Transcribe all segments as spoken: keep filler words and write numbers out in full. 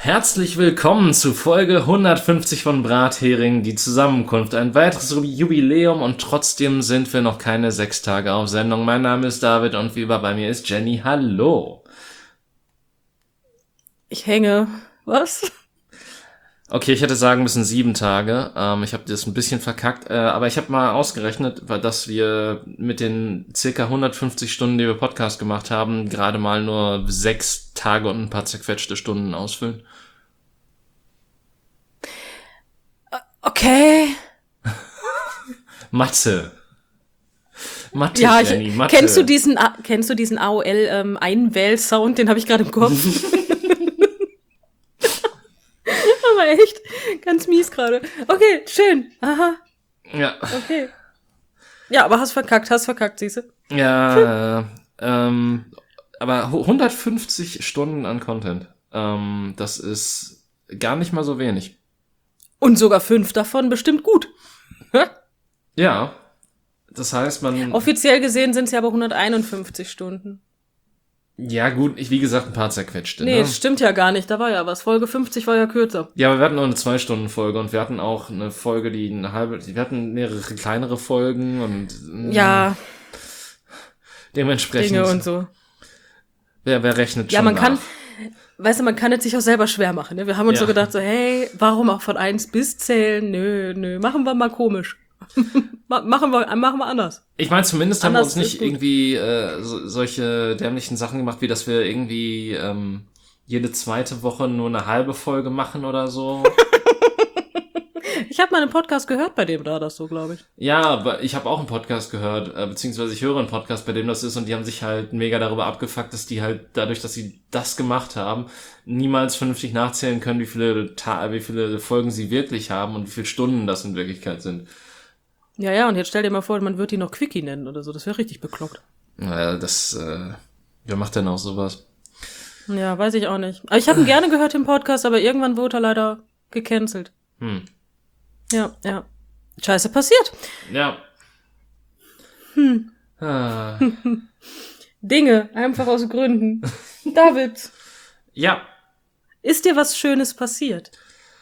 Herzlich willkommen zu Folge hundertfünfzig von Brathering, die Zusammenkunft. Ein weiteres Jubiläum und trotzdem sind wir noch keine sechs Tage auf Sendung. Mein Name ist David und wie immer bei mir ist Jenny. Hallo. Ich hänge. Was? Okay, ich hätte sagen müssen sieben Tage. Ähm, ich habe das ein bisschen verkackt, äh, aber ich habe mal ausgerechnet, dass wir mit den circa hundertfünfzig Stunden, die wir Podcast gemacht haben, gerade mal nur sechs Tage und ein paar zerquetschte Stunden ausfüllen. Okay. Mathe. Mathe, ja, Jenny, ich, Mathe. Kennst du diesen, kennst du diesen A O L-Einwähl-Sound? Den habe ich gerade im Kopf. Aber echt, ganz mies gerade. Okay, schön. Aha. Ja. Okay. Ja, aber hast verkackt, hast verkackt, siehst du? Ja, äh, ähm, aber hundertfünfzig Stunden an Content. Ähm, das ist gar nicht mal so wenig. Und sogar fünf davon bestimmt gut. Ja. Das heißt, man... Offiziell gesehen sind es ja aber hunderteinundfünfzig Stunden. Ja, gut, ich, wie gesagt, ein paar zerquetschte. Nee, ne? das stimmt ja gar nicht, da war ja was. Folge fünfzig war ja kürzer. Ja, aber wir hatten auch eine Zwei-Stunden-Folge und wir hatten auch eine Folge, die eine halbe... Wir hatten mehrere kleinere Folgen und... Ja. Dementsprechend... Dinge und so. Wer, wer rechnet ja, schon man nach? kann... Weißt du, man kann es sich auch selber schwer machen. Ne? Wir haben uns Ja. so gedacht, so, hey, warum auch von eins bis zählen? Nö, nö, machen wir mal komisch. machen wir machen wir anders. Ich meine, zumindest haben wir Anders uns nicht ist gut. irgendwie äh, so, solche dämlichen Sachen gemacht, wie dass wir irgendwie ähm, jede zweite Woche nur eine halbe Folge machen oder so. Ich habe mal einen Podcast gehört, bei dem war das so, glaube ich. Ja, aber ich habe auch einen Podcast gehört, äh, beziehungsweise ich höre einen Podcast, bei dem das ist und die haben sich halt mega darüber abgefuckt, dass die halt dadurch, dass sie das gemacht haben, niemals vernünftig nachzählen können, wie viele Ta- wie viele Folgen sie wirklich haben und wie viele Stunden das in Wirklichkeit sind. Ja, ja, und jetzt stell dir mal vor, man wird die noch Quickie nennen oder so. Das wäre richtig bekloppt. Naja, das, äh, wer macht denn auch sowas? Ja, weiß ich auch nicht. Aber ich habe ihn gerne gehört im Podcast, aber irgendwann wurde er leider gecancelt. Hm. Ja, ja. Scheiße passiert. Ja. Hm. Ah. Dinge, einfach aus Gründen. David, Ja. ist dir was Schönes passiert?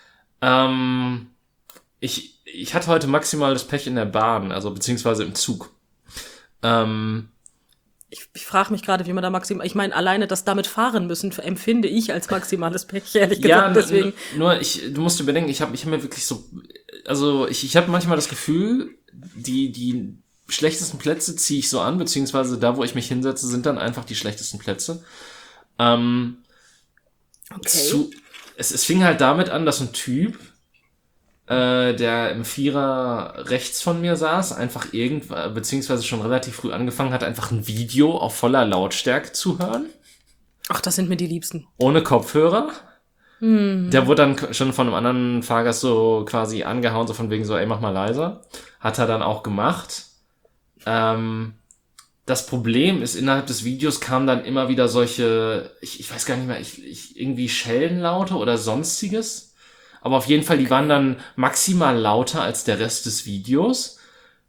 Ähm, ich, ich hatte heute maximales Pech in der Bahn, also beziehungsweise im Zug. Ähm, Ich, ich frage mich gerade, wie man da maximal... Ich meine, alleine das damit fahren müssen, empfinde ich als maximales Pech, ehrlich gesagt. ja, Deswegen. n- nur ich, du musst dir bedenken, ich habe ich hab mir wirklich so, also ich, ich habe manchmal das Gefühl, die die schlechtesten Plätze ziehe ich so an, beziehungsweise da, wo ich mich hinsetze, sind dann einfach die schlechtesten Plätze. Ähm, Okay. zu, es, es fing halt damit an, dass ein Typ, äh, der im Vierer rechts von mir saß, einfach irgendwann, beziehungsweise schon relativ früh angefangen hat, einfach ein Video auf voller Lautstärke zu hören, Ach, das sind mir die Liebsten. ohne Kopfhörer. Hm. Der wurde dann k- schon von einem anderen Fahrgast so quasi angehauen, so von wegen so, ey, mach mal leiser. Hat er dann auch gemacht. Ähm, das Problem ist, innerhalb des Videos kamen dann immer wieder solche, ich, ich weiß gar nicht mehr, ich, ich, irgendwie Schellenlaute oder sonstiges. Aber auf jeden Fall, die waren dann maximal lauter als der Rest des Videos.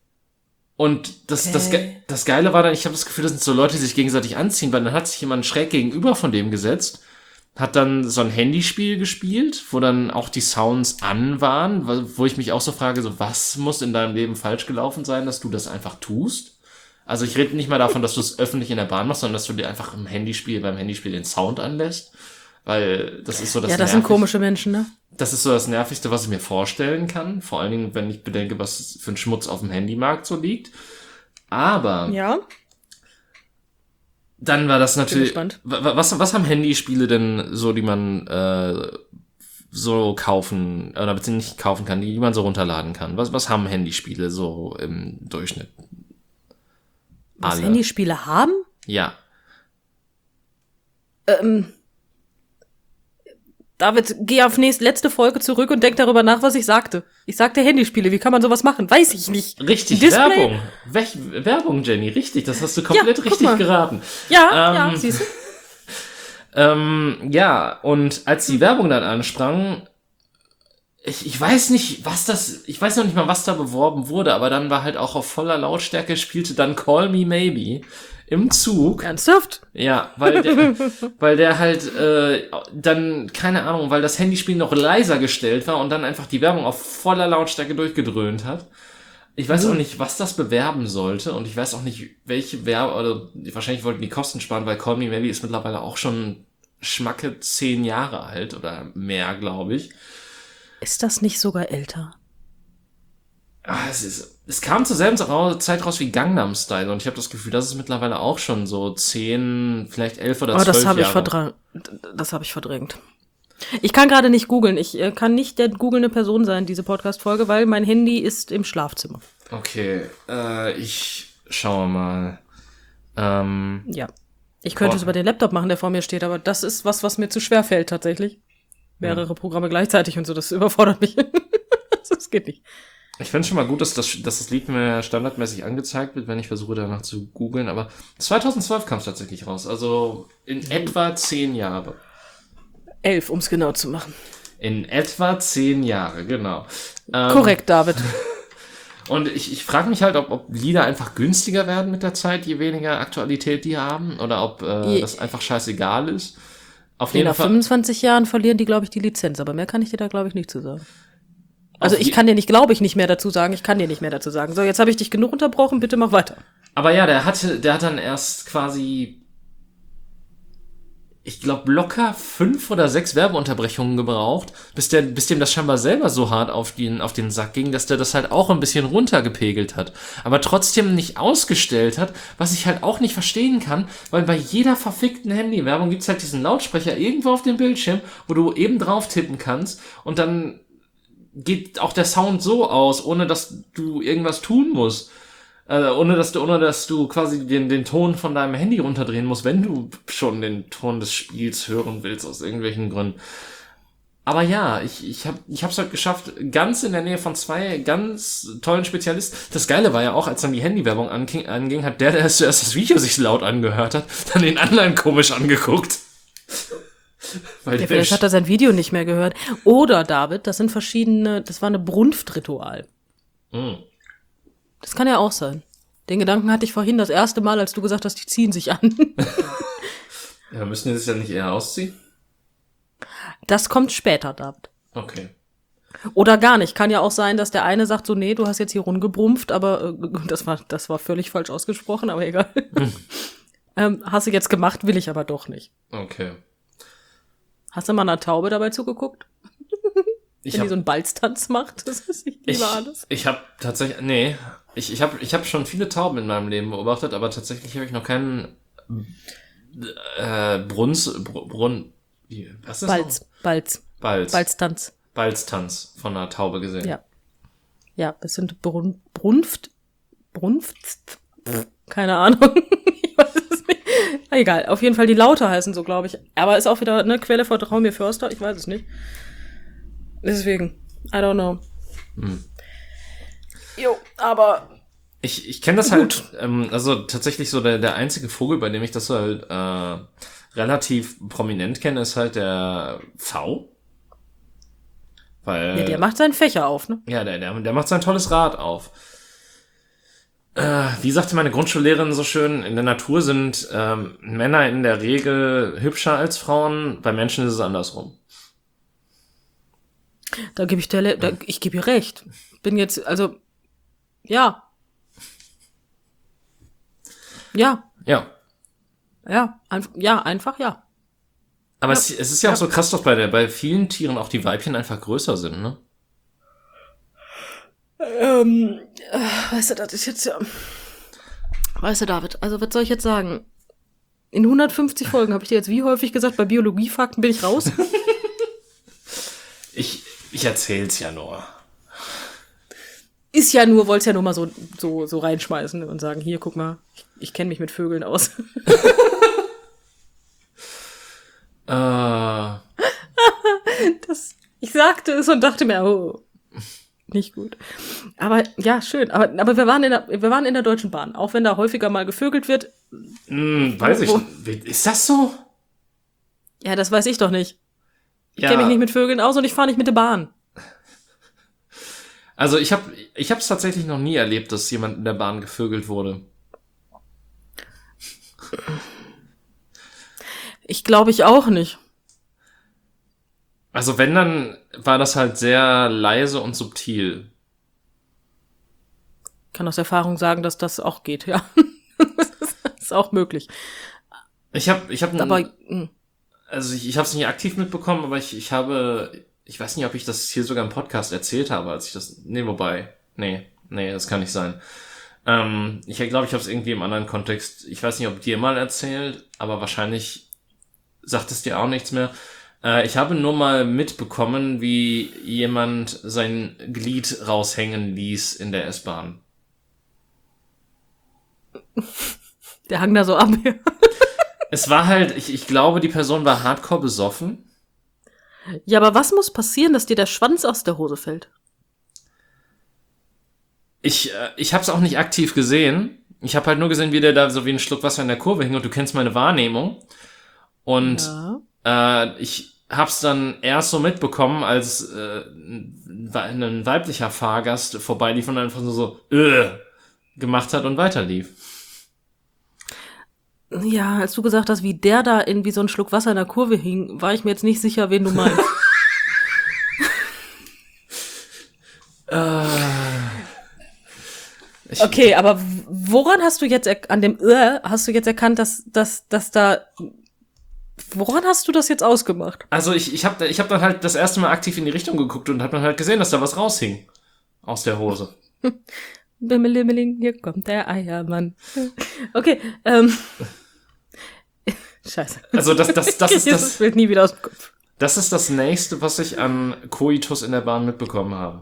Und das, das, Ge- Okay. das Geile war dann, ich habe das Gefühl, das sind so Leute, die sich gegenseitig anziehen, weil dann hat sich jemand schräg gegenüber von dem gesetzt, hat dann so ein Handyspiel gespielt, wo dann auch die Sounds an waren, wo wo ich mich auch so frage, so was muss in deinem Leben falsch gelaufen sein, dass du das einfach tust? Also ich rede nicht mal davon, dass du es öffentlich in der Bahn machst, sondern dass du dir einfach im Handyspiel, beim Handyspiel den Sound anlässt, weil das ist so das Ja, das sind Nervig- komische Menschen, ne? Das ist so das Nervigste, was ich mir vorstellen kann, vor allen Dingen, wenn ich bedenke, was für ein Schmutz auf dem Handymarkt so liegt. Aber Ja. dann war das natürlich. gespannt. Wa- wa- Was, was haben Handyspiele denn so, die man äh, so kaufen, oder beziehungsweise nicht kaufen kann, die, die man so runterladen kann? Was, was haben Handyspiele so im Durchschnitt? Was Alle. Handyspiele haben? Ja. Ähm, David, geh auf nächste, letzte Folge zurück und denk darüber nach, was ich sagte. Ich sagte Handyspiele, wie kann man sowas machen? Weiß ich nicht. Richtig, Display? Werbung. Wech- Werbung, Jenny, richtig. Das hast du komplett Ja, guck richtig mal. geraten. Ja, Ähm, ja, siehst du? Ähm, ja, und als die Werbung dann ansprang, ich, ich weiß nicht, was das, ich weiß noch nicht mal, was da beworben wurde, aber dann war halt auch auf voller Lautstärke, spielte dann Call Me Maybe im Zug. Ernsthaft? Ja, weil der, weil der halt äh, dann, keine Ahnung, weil das Handyspiel noch leiser gestellt war und dann einfach die Werbung auf voller Lautstärke durchgedröhnt hat. Ich weiß auch nicht, was das bewerben sollte und ich weiß auch nicht, welche Werbe, oder wahrscheinlich wollten die Kosten sparen, weil Call Me Maybe ist mittlerweile auch schon schmacke zehn Jahre alt oder mehr, glaube ich. Ist das nicht sogar älter? Ah, es, ist, es kam zur selben Zeit raus wie Gangnam Style und ich habe das Gefühl, das ist mittlerweile auch schon so zehn, vielleicht elf oder zwölf Jahre. Oh, das habe ich verdrängt. Das habe ich verdrängt. Ich kann gerade nicht googeln. Ich äh, kann nicht der googelnde Person sein, diese Podcast-Folge, weil mein Handy ist im Schlafzimmer. Okay, äh, ich schaue mal. Ähm, ja, ich könnte oh. es über den Laptop machen, der vor mir steht, aber das ist was, was mir zu schwer fällt tatsächlich. Mehrere ja. Programme gleichzeitig und so, das überfordert mich. Das geht nicht. Ich finde schon mal gut, dass das, dass das Lied mir standardmäßig angezeigt wird, wenn ich versuche danach zu googeln, aber zweitausendzwölf kam es tatsächlich raus, also in mhm. etwa zehn Jahre. Elf, um es genau zu machen. In etwa zehn Jahre, genau. Ähm, Korrekt, David. Und ich, ich frage mich halt, ob, ob Lieder einfach günstiger werden mit der Zeit, je weniger Aktualität die haben, oder ob äh, je, das einfach scheißegal ist. Auf jeden nach Fall. fünfundzwanzig Jahren verlieren die, glaube ich, die Lizenz, aber mehr kann ich dir da, glaube ich, nicht zu sagen. Also ich kann dir nicht, glaube ich, nicht mehr dazu sagen, ich kann dir nicht mehr dazu sagen. So, jetzt habe ich dich genug unterbrochen, bitte mach weiter. Aber ja, der hatte, der hat dann erst quasi, ich glaube, locker fünf oder sechs Werbeunterbrechungen gebraucht, bis der, bis dem das scheinbar selber so hart auf den, auf den Sack ging, dass der das halt auch ein bisschen runtergepegelt hat. Aber trotzdem nicht ausgestellt hat, was ich halt auch nicht verstehen kann, weil bei jeder verfickten Handywerbung gibt's halt diesen Lautsprecher irgendwo auf dem Bildschirm, wo du eben drauf tippen kannst und dann geht auch der Sound so aus, ohne dass du irgendwas tun musst. Äh, ohne dass du, ohne dass du quasi den, den Ton von deinem Handy runterdrehen musst, wenn du schon den Ton des Spiels hören willst, aus irgendwelchen Gründen. Aber ja, ich, ich hab, ich hab's halt geschafft, ganz in der Nähe von zwei ganz tollen Spezialisten. Das Geile war ja auch, als dann die Handywerbung anging, anging hat der, der zuerst das Video sich laut angehört hat, dann den anderen komisch angeguckt. Weil ja, vielleicht hat er sein Video nicht mehr gehört. Oder, David, das sind verschiedene, das war eine Brunftritual. Mm. Das kann ja auch sein. Den Gedanken hatte ich vorhin das erste Mal, als du gesagt hast, die ziehen sich an. Ja, müssen die sich ja nicht eher ausziehen? Das kommt später, David. Okay. Oder gar nicht. Kann ja auch sein, dass der eine sagt so, nee, du hast jetzt hier rumgebrumpft, aber äh, das war das war völlig falsch ausgesprochen, aber egal. Hm. ähm, hast du jetzt gemacht, will ich aber doch nicht. Okay. Hast du mal einer Taube dabei zugeguckt? Ich Wenn hab, die so einen Balztanz macht, das ist nicht ich, alles. Ich habe tatsächlich, nee, ich, ich habe ich hab schon viele Tauben in meinem Leben beobachtet, aber tatsächlich habe ich noch keinen äh, Bruns, Br Brunn, wie, was ist das? Balz, noch? Balz. Balz. Balztanz. Balztanz von einer Taube gesehen. Ja. Ja, das sind Brun Brunft, Brunft, keine Ahnung. Ich weiß es nicht. Egal, auf jeden Fall die Laute heißen so, glaube ich. Aber ist auch wieder eine Quelle, vertrau mir Förster, ich weiß es nicht. Deswegen, I don't know. Hm. Jo, aber ich ich kenne das gut. halt, ähm, also tatsächlich so der der einzige Vogel, bei dem ich das halt äh, relativ prominent kenne, ist halt der V. Weil ja, der macht seinen Fächer auf, ne? Ja, der der der macht sein tolles Rad auf. Äh, wie sagte meine Grundschullehrerin so schön, in der Natur sind ähm, Männer in der Regel hübscher als Frauen, bei Menschen ist es andersrum. Da gebe ich der, Le- da, ich gebe ihr recht. Bin jetzt, also, ja. Ja. Ja. Ja, einf- ja, einfach ja. Aber ja. es, es ist ja, ja auch so krass, dass bei der, bei vielen Tieren auch die Weibchen einfach größer sind, ne? Ähm, äh, weißt du, das ist jetzt ja, weißt du, David, also was soll ich jetzt sagen? In hundertfünfzig Folgen habe ich dir jetzt wie häufig gesagt, bei Biologiefakten bin ich raus. ich, ich erzähl's ja nur. Ist ja nur, wollt's ja nur mal so, so, so reinschmeißen und sagen, hier, guck mal, ich, ich kenne mich mit Vögeln aus. äh. das, ich sagte es und dachte mir, oh, nicht gut. Aber ja, schön. Aber, aber wir waren in der, wir waren in der Deutschen Bahn, auch wenn da häufiger mal gevögelt wird. Hm, weiß ich nicht. Ist das so? Ja, das weiß ich doch nicht. Ich ja. kenne mich nicht mit Vögeln aus und ich fahre nicht mit der Bahn. Also ich habe ich habe es tatsächlich noch nie erlebt, dass jemand in der Bahn gevögelt wurde. Ich glaube ich auch nicht. Also wenn, dann war das halt sehr leise und subtil. Ich kann aus Erfahrung sagen, dass das auch geht, ja. Das ist auch möglich. Ich habe, ich habe, Aber mh. also ich, ich habe es nicht aktiv mitbekommen, aber ich, ich habe, ich weiß nicht, ob ich das hier sogar im Podcast erzählt habe, als ich das, nee, wobei, nee, nee, das kann nicht sein. Ähm, ich glaube, ich habe es irgendwie im anderen Kontext, ich weiß nicht, ob dir mal erzählt, aber wahrscheinlich sagt es dir auch nichts mehr. Äh, ich habe nur mal mitbekommen, wie jemand sein Glied raushängen ließ in der S-Bahn. Der hang da so ab. Es war halt, ich, ich glaube, die Person war hardcore besoffen. Ja, aber was muss passieren, dass dir der Schwanz aus der Hose fällt? Ich, äh, ich habe es auch nicht aktiv gesehen. Ich habe halt nur gesehen, wie der da so wie ein Schluck Wasser in der Kurve hing und du kennst meine Wahrnehmung. Und Ja. äh, ich hab's dann erst so mitbekommen, als äh, ein weiblicher Fahrgast vorbeilief und einfach so, so äh, gemacht hat und weiterlief. Ja, als du gesagt hast, wie der da in wie so ein Schluck Wasser in der Kurve hing, war ich mir jetzt nicht sicher, wen du meinst. äh, ich, Okay, aber woran hast du jetzt, er- an dem äh, hast du jetzt erkannt, dass, dass, dass da, woran hast du das jetzt ausgemacht? Also ich, ich habe ich hab dann halt das erste Mal aktiv in die Richtung geguckt und hab dann halt gesehen, dass da was raushing. Aus der Hose. Bimmelimmeling, hier kommt der Eiermann. Okay, ähm. Scheiße. Also das, das, das ist Das das, fällt nie wieder aus dem Kopf. das ist das Nächste, was ich an Koitus in der Bahn mitbekommen habe.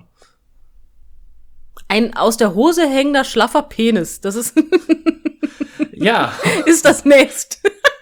Ein aus der Hose hängender, schlaffer Penis. Das ist, Ja. ist das nächste.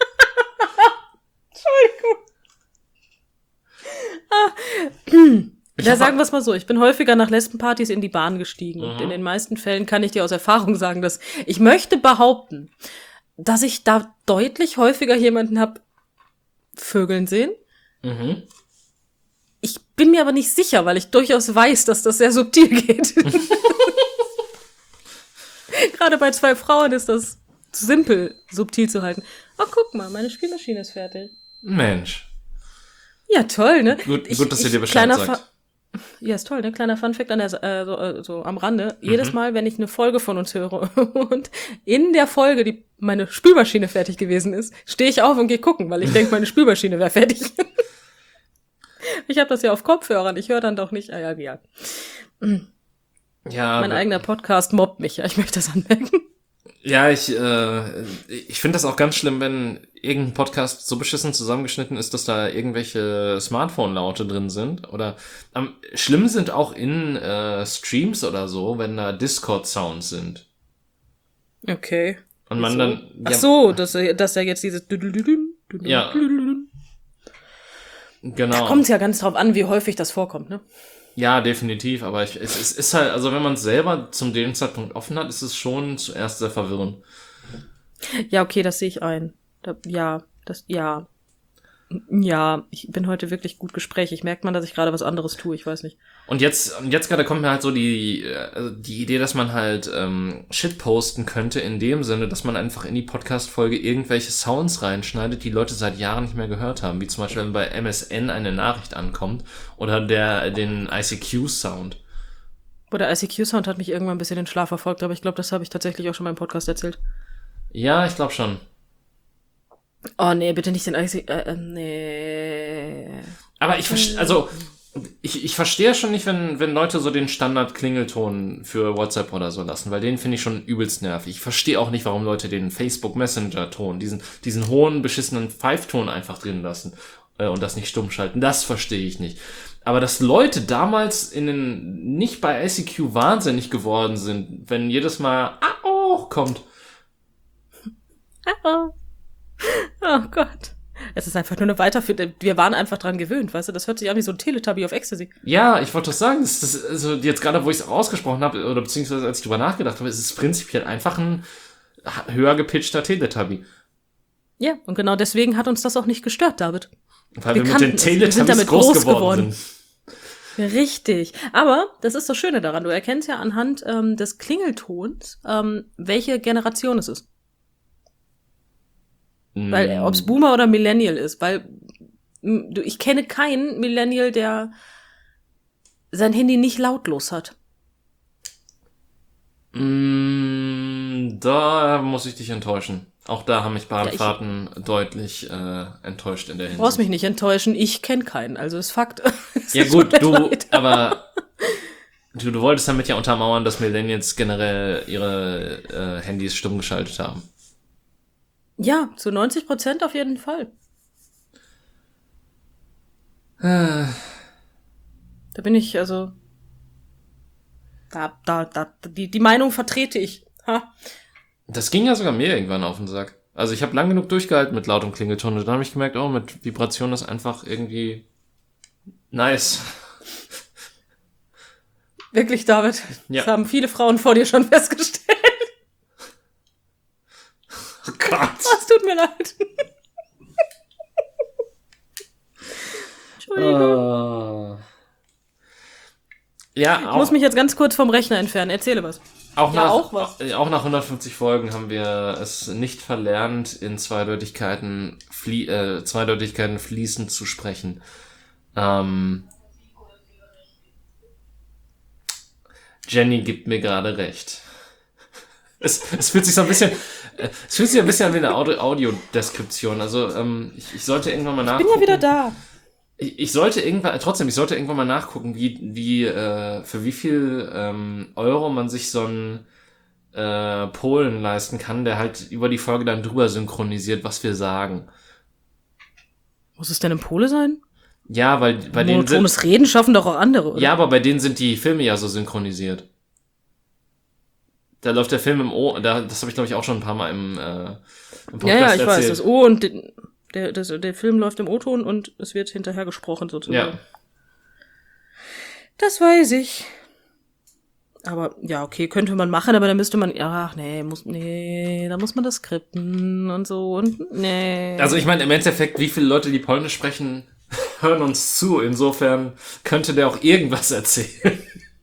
Entschuldigung. Ich Ja, hab- sagen wir es mal so, ich bin häufiger nach Lesbenpartys in die Bahn gestiegen. Und Mhm. in den meisten Fällen kann ich dir aus Erfahrung sagen, dass ich möchte behaupten, dass ich da deutlich häufiger jemanden hab Vögeln sehen. Mhm. Ich bin mir aber nicht sicher, weil ich durchaus weiß, dass das sehr subtil geht. Gerade bei zwei Frauen ist das simpel, subtil zu halten. Oh, guck mal, meine Spülmaschine ist fertig. Mensch. Ja, toll, ne? Gut, Ich- gut, dass ihr ich- dir Bescheid kleiner sagt. Fa- Ja, ist toll, ne? Kleiner Funfact an der, äh, so, äh, so am Rande. Jedes Mal, wenn ich eine Folge von uns höre und in der Folge, die meine Spülmaschine fertig gewesen ist, stehe ich auf und gehe gucken, weil ich denke, meine Spülmaschine wäre fertig. Ich habe das ja auf Kopfhörern, ich höre dann doch nicht. Ah, ja, ja. Ja, Mein aber- eigener Podcast mobbt mich, ja, ich möchte das anmerken. Ja, ich, äh, ich finde das auch ganz schlimm, wenn irgendein Podcast so beschissen zusammengeschnitten ist, dass da irgendwelche Smartphone-Laute drin sind. Oder am schlimm sind auch in äh, Streams oder so, wenn da Discord-Sounds sind. Okay. Und man Wieso? dann. Ach ja, so, dass er, dass er jetzt dieses Ja. Genau. Da kommt es ja ganz drauf an, wie häufig das vorkommt, ne? Ja, definitiv. Aber ich, es, es ist halt, also wenn man es selber zum dem Zeitpunkt offen hat, ist es schon zuerst sehr verwirrend. Ja, okay, das sehe ich ein. Da, ja, das, ja. Ja, ich bin heute wirklich gut gesprächig. Merkt man, dass ich gerade was anderes tue? Ich weiß nicht. Und jetzt, und jetzt gerade kommt mir halt so die, äh, die Idee, dass man halt ähm, Shit posten könnte, in dem Sinne, dass man einfach in die Podcast-Folge irgendwelche Sounds reinschneidet, die Leute seit Jahren nicht mehr gehört haben. Wie zum Beispiel, wenn bei M S N eine Nachricht ankommt oder der den I C Q-Sound. Boah, der I C Q-Sound hat mich irgendwann ein bisschen in den Schlaf verfolgt, aber ich glaube, das habe ich tatsächlich auch schon mal im Podcast erzählt. Ja, ich glaube schon. Oh, nee, bitte nicht den I C Q, äh, äh, nee. Aber ich verstehe, also ich, ich verstehe schon nicht, wenn, wenn Leute so den Standard-Klingelton für WhatsApp oder so lassen, weil den finde ich schon übelst nervig. Ich verstehe auch nicht, warum Leute den Facebook-Messenger-Ton, diesen, diesen hohen, beschissenen Pfeifton einfach drin lassen äh, und das nicht stumm schalten. Das verstehe ich nicht. Aber dass Leute damals in den, nicht bei I C Q wahnsinnig geworden sind, wenn jedes Mal ah, oh, kommt. Oh. Oh Gott. Es ist einfach nur eine Weiterführung. Wir waren einfach dran gewöhnt, weißt du? Das hört sich an wie so ein Teletubby auf Ecstasy. Ja, ich wollte doch sagen, das ist, also jetzt gerade, wo ich es ausgesprochen habe, oder beziehungsweise als ich drüber nachgedacht habe, ist es prinzipiell einfach ein höher gepitchter Teletubby. Ja, und genau deswegen hat uns das auch nicht gestört, David. Weil Wir wir, mit den kannten es. Wir sind Teletubbies damit groß, groß geworden, geworden. sind. Richtig. Aber das ist das Schöne daran. Du erkennst ja anhand ähm, des Klingeltons, ähm, welche Generation es ist. Weil, ob's Boomer oder Millennial ist, weil m, du, ich kenne keinen Millennial, der sein Handy nicht lautlos hat. Mm, da muss ich dich enttäuschen. Auch da haben mich Bahnfahrten ja, deutlich äh, enttäuscht in der Hinsicht. Du brauchst mich nicht enttäuschen, ich kenne keinen, also ist Fakt. Ja gut, du, leid. aber du, du wolltest damit ja untermauern, dass Millennials generell ihre äh, Handys stumm geschaltet haben. Ja, zu neunzig Prozent auf jeden Fall. Äh. Da bin ich, also, da, da, da, die, die Meinung vertrete ich. Ha. Das ging ja sogar mir irgendwann auf den Sack. Also ich habe lang genug durchgehalten mit lautem Klingelton und dann habe ich gemerkt, oh, mit Vibration ist einfach irgendwie nice. Wirklich, David? Ja. Das haben viele Frauen vor dir schon festgestellt. Oh Gott. Es tut mir leid. Entschuldigung. Uh. Ja, ich auch, muss mich jetzt ganz kurz vom Rechner entfernen. Erzähle was. Auch, ja, nach, auch, was. auch nach hundertfünfzig Folgen haben wir es nicht verlernt, in Zweideutigkeiten, flie äh, Zweideutigkeiten fließend zu sprechen. Ähm, Jenny gibt mir gerade recht. Es, es fühlt sich so ein bisschen, äh, es fühlt sich ein bisschen an wie eine Audio- Audiodeskription. Also ähm, ich, ich sollte irgendwann mal nachgucken. Ich bin ja wieder da. Ich, ich sollte irgendwann, trotzdem, ich sollte irgendwann mal nachgucken, wie, wie, äh, für wie viel ähm, Euro man sich so einen äh, Polen leisten kann, der halt über die Folge dann drüber synchronisiert, was wir sagen. Muss es denn ein Pole sein? Ja, weil bei denen sind... Monotones Reden schaffen doch auch andere, oder? Ja, aber bei denen sind die Filme ja so synchronisiert. Da läuft der Film im O... Da, das habe ich, glaube ich, auch schon ein paar Mal im, äh, im Podcast Ja, ja, ich erzählt. weiß, das O und den, der, das, der Film läuft im O-Ton und es wird hinterher gesprochen, sozusagen. Ja. Das weiß ich. Aber, ja, okay, könnte man machen, aber dann müsste man... Ach, nee, muss, nee, da muss man das skripten und so und nee. Also ich meine, im Endeffekt, wie viele Leute, die Polnisch sprechen, hören uns zu. Insofern könnte der auch irgendwas erzählen.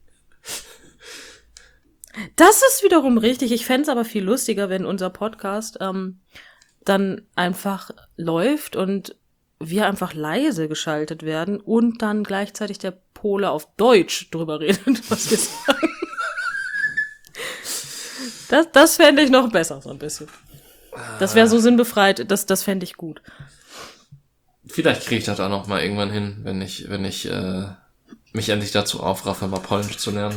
Das ist wiederum richtig. Ich fänd's aber viel lustiger, wenn unser Podcast ähm, dann einfach läuft und wir einfach leise geschaltet werden und dann gleichzeitig der Pole auf Deutsch drüber redet, was wir sagen. Das, das fände ich noch besser, so ein bisschen. Das wäre so sinnbefreit, das, das fände ich gut. Vielleicht kriege ich das auch noch mal irgendwann hin, wenn ich, wenn ich äh, mich endlich dazu aufraffe, mal Polnisch zu lernen.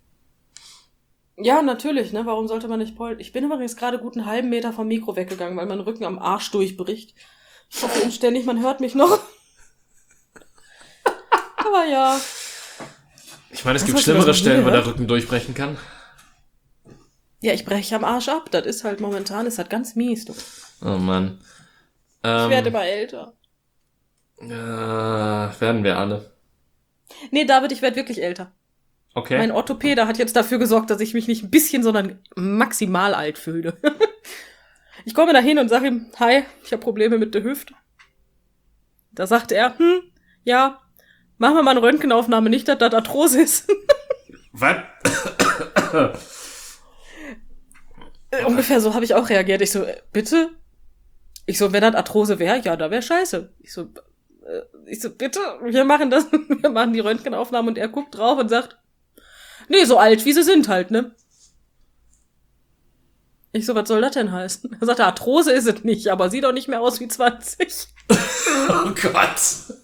Ja, natürlich, ne? Warum sollte man nicht Polnisch? Ich bin übrigens gerade gut einen halben Meter vom Mikro weggegangen, weil mein Rücken am Arsch durchbricht. Ich hoffe inständig, man hört mich noch. Aber ja. Ich meine, es Was gibt hast du da schlimmere schon Stellen, wo gehört? der Rücken durchbrechen kann. Ja, ich breche am Arsch ab. Das ist halt momentan, ist halt ganz mies. Du. Oh Mann. Ich Ähm, werde immer älter. äh, werden wir alle. Nee, David, ich werde wirklich älter. Okay. Mein Orthopäde hat jetzt dafür gesorgt, dass ich mich nicht ein bisschen, sondern maximal alt fühle. Ich komme da hin und sage ihm, hi, ich habe Probleme mit der Hüfte. Da sagt er, hm, ja, machen wir mal eine Röntgenaufnahme, nicht, dass das Arthrose ist. Was? Ungefähr so habe ich auch reagiert. Ich so, äh, bitte? Ich so, wenn das Arthrose wäre, ja, da wäre scheiße. Ich so, äh, ich so, bitte, wir machen das, wir machen die Röntgenaufnahme und er guckt drauf und sagt, nee, so alt, wie sie sind halt, ne? Ich so, was soll das denn heißen? Er sagte, Arthrose ist es nicht, aber sieht doch nicht mehr aus wie zwanzig. Oh Gott.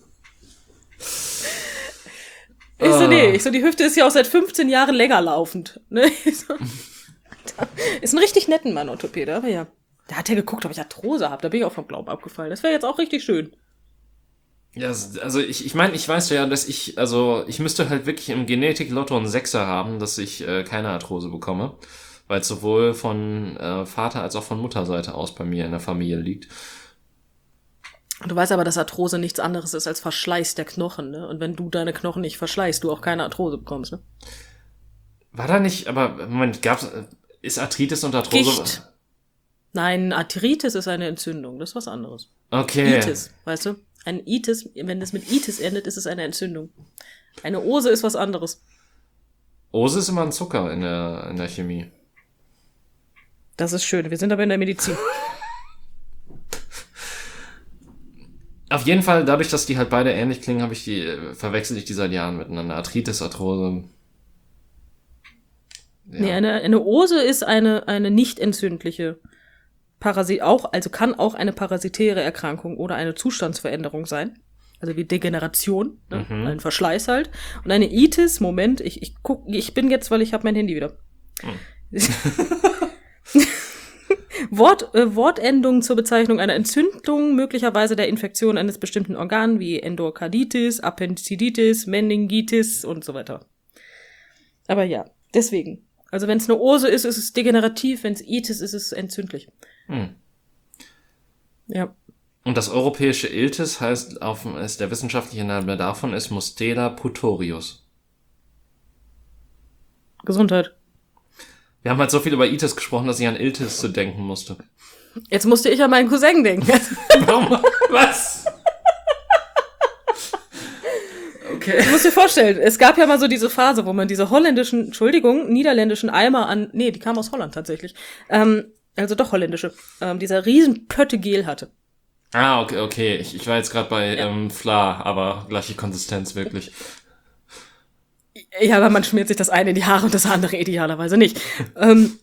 Ich so, nee, ich so, die Hüfte ist ja auch seit fünfzehn Jahren länger laufend. Ne? Ich so, Alter, ist ein richtig netten Mann, Orthopäde, aber ja. Da hat er geguckt, ob ich Arthrose habe, da bin ich auch vom Glauben abgefallen. Das wäre jetzt auch richtig schön. Ja, also ich, ich meine, ich weiß ja, dass ich, also ich müsste halt wirklich im Genetik-Lotto einen Sechser haben, dass ich äh, keine Arthrose bekomme. Weil es sowohl von äh, Vater als auch von Mutterseite aus bei mir in der Familie liegt. Du weißt aber, dass Arthrose nichts anderes ist als Verschleiß der Knochen, ne? Und wenn du deine Knochen nicht verschleißt, du auch keine Arthrose bekommst, ne? War da nicht, aber Moment, gab's, ist Arthritis und Arthrose? Gicht. Nein, Arthritis ist eine Entzündung, das ist was anderes. Okay. Itis, weißt du? Ein Itis, wenn das mit Itis endet, ist es eine Entzündung. Eine Ose ist was anderes. Ose ist immer ein Zucker in der, in der Chemie. Das ist schön, wir sind aber in der Medizin. Auf jeden Fall, dadurch, dass die halt beide ähnlich klingen, habe ich die, äh, verwechsel ich die seit Jahren miteinander. Arthritis, Arthrose. Ja. Nee, eine, eine Ose ist eine, eine nicht entzündliche Parasit, auch, also kann auch eine parasitäre Erkrankung oder eine Zustandsveränderung sein. Also wie Degeneration, ne? Mhm. Ein Verschleiß halt. Und eine Itis, Moment, ich, ich guck, ich bin jetzt, weil ich habe mein Handy wieder. Mhm. Wort, äh, Wortendung zur Bezeichnung einer Entzündung, möglicherweise der Infektion eines bestimmten Organs, wie Endokarditis, Appendizitis, Meningitis und so weiter. Aber ja, deswegen. Also wenn es eine Ose ist, ist es degenerativ, wenn es Itis ist, ist es entzündlich. Mhm. Ja. Und das europäische Iltis heißt, auf, ist der wissenschaftliche Name davon ist Mustela putorius. Gesundheit. Wir haben halt so viel über Itis gesprochen, dass ich an Iltis zu denken musste. Jetzt musste ich an meinen Cousin denken. Warum? Was? Okay. Du musst dir vorstellen, es gab ja mal so diese Phase, wo man diese holländischen, Entschuldigung, niederländischen Eimer an, nee, die kamen aus Holland tatsächlich, ähm, also doch holländische, ähm, dieser riesen Pötte Gel hatte. Ah, okay, okay. Ich, ich war jetzt gerade bei ja. ähm, Fla, aber gleiche Konsistenz, wirklich. Ja, aber man schmiert sich das eine in die Haare und das andere idealerweise nicht. ähm,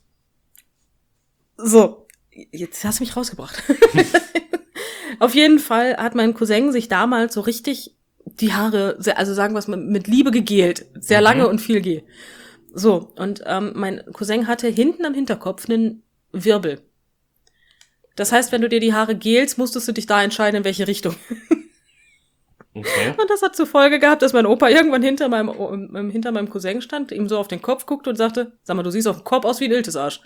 so, jetzt hast du mich rausgebracht. Auf jeden Fall hat mein Cousin sich damals so richtig die Haare, sehr, also sagen wir es mal, mit Liebe gegelt. Sehr lange mhm. und viel Gel. So, und ähm, mein Cousin hatte hinten am Hinterkopf einen Wirbel. Das heißt, wenn du dir die Haare gelst, musstest du dich da entscheiden, in welche Richtung. Okay. Und das hat zur Folge gehabt, dass mein Opa irgendwann hinter meinem, hinter meinem Cousin stand, ihm so auf den Kopf guckte und sagte, sag mal, du siehst auf dem Kopf aus wie ein Iltis-Arsch.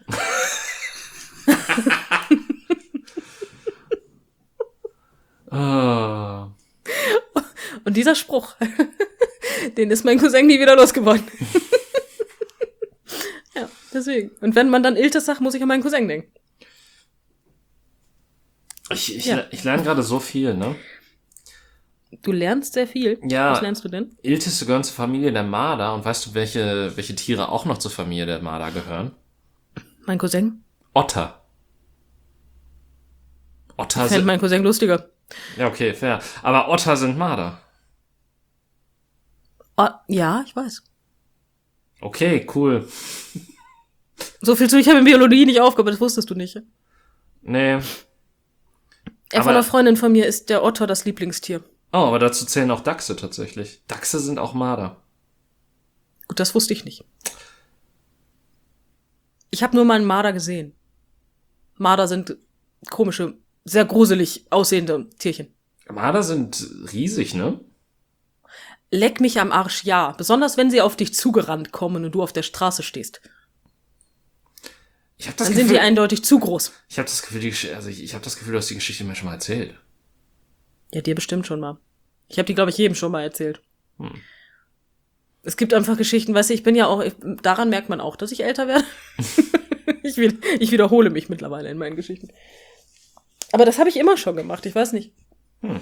Oh. Und dieser Spruch, den ist mein Cousin nie wieder losgeworden. Ja, deswegen. Und wenn man dann Iltis sagt, muss ich an meinen Cousin denken. Ich, ich, ja. ich lerne gerade so viel, ne? Du lernst sehr viel. Ja. Was lernst du denn? Iltis gehören zur Familie der Marder. Und weißt du, welche, welche Tiere auch noch zur Familie der Marder gehören? Mein Cousin? Otter. Otter ich fände mein Cousin lustiger. Ja, okay, fair. Aber Otter sind Marder. Oh, ja, ich weiß. Okay, cool. So viel zu, ich habe in Biologie nicht aufgehört, das wusstest du nicht. Nee. Er von einer Freundin von mir ist der Otter das Lieblingstier. Oh, aber dazu zählen auch Dachse tatsächlich. Dachse sind auch Marder. Gut, das wusste ich nicht. Ich habe nur mal einen Marder gesehen. Marder sind komische, sehr gruselig aussehende Tierchen. Marder sind riesig, ne? Leck mich am Arsch, ja. Besonders wenn sie auf dich zugerannt kommen und du auf der Straße stehst. Ich hab das Dann Gefühl, sind die eindeutig zu groß. Ich habe das Gefühl, die Gesch- also ich, ich habe das Gefühl, du hast die Geschichte mir schon mal erzählt. Ja, dir bestimmt schon mal. Ich habe die, glaube ich, jedem schon mal erzählt. Hm. Es gibt einfach Geschichten, weißt du, ich bin ja auch, ich, daran merkt man auch, dass ich älter werde. ich, will, ich wiederhole mich mittlerweile in meinen Geschichten. Aber das habe ich immer schon gemacht, ich weiß nicht. Hm.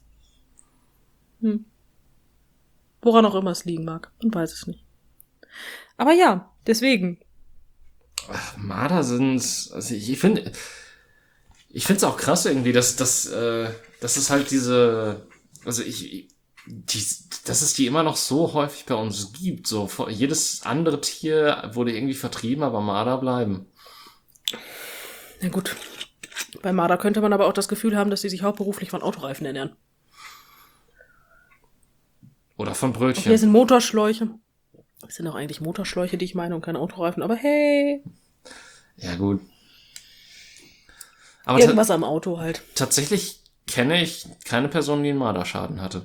Hm. Woran auch immer es liegen mag, man weiß es nicht. Aber ja, deswegen. Ach, Marder sind, also ich, ich finde, ich finde es auch krass irgendwie, dass, dass, äh, dass es halt diese, also ich, die, dass es die immer noch so häufig bei uns gibt. So jedes andere Tier wurde irgendwie vertrieben, aber Marder bleiben. Na gut. Bei Marder könnte man aber auch das Gefühl haben, dass die sich hauptberuflich von Autoreifen ernähren. Oder von Brötchen. Hier sind Motorschläuche. Das sind auch eigentlich Motorschläuche, die ich meine, und keine Autoreifen. Aber hey. Ja, gut. Aber irgendwas ta- am Auto halt. Tatsächlich kenne ich keine Person, die einen Marderschaden hatte.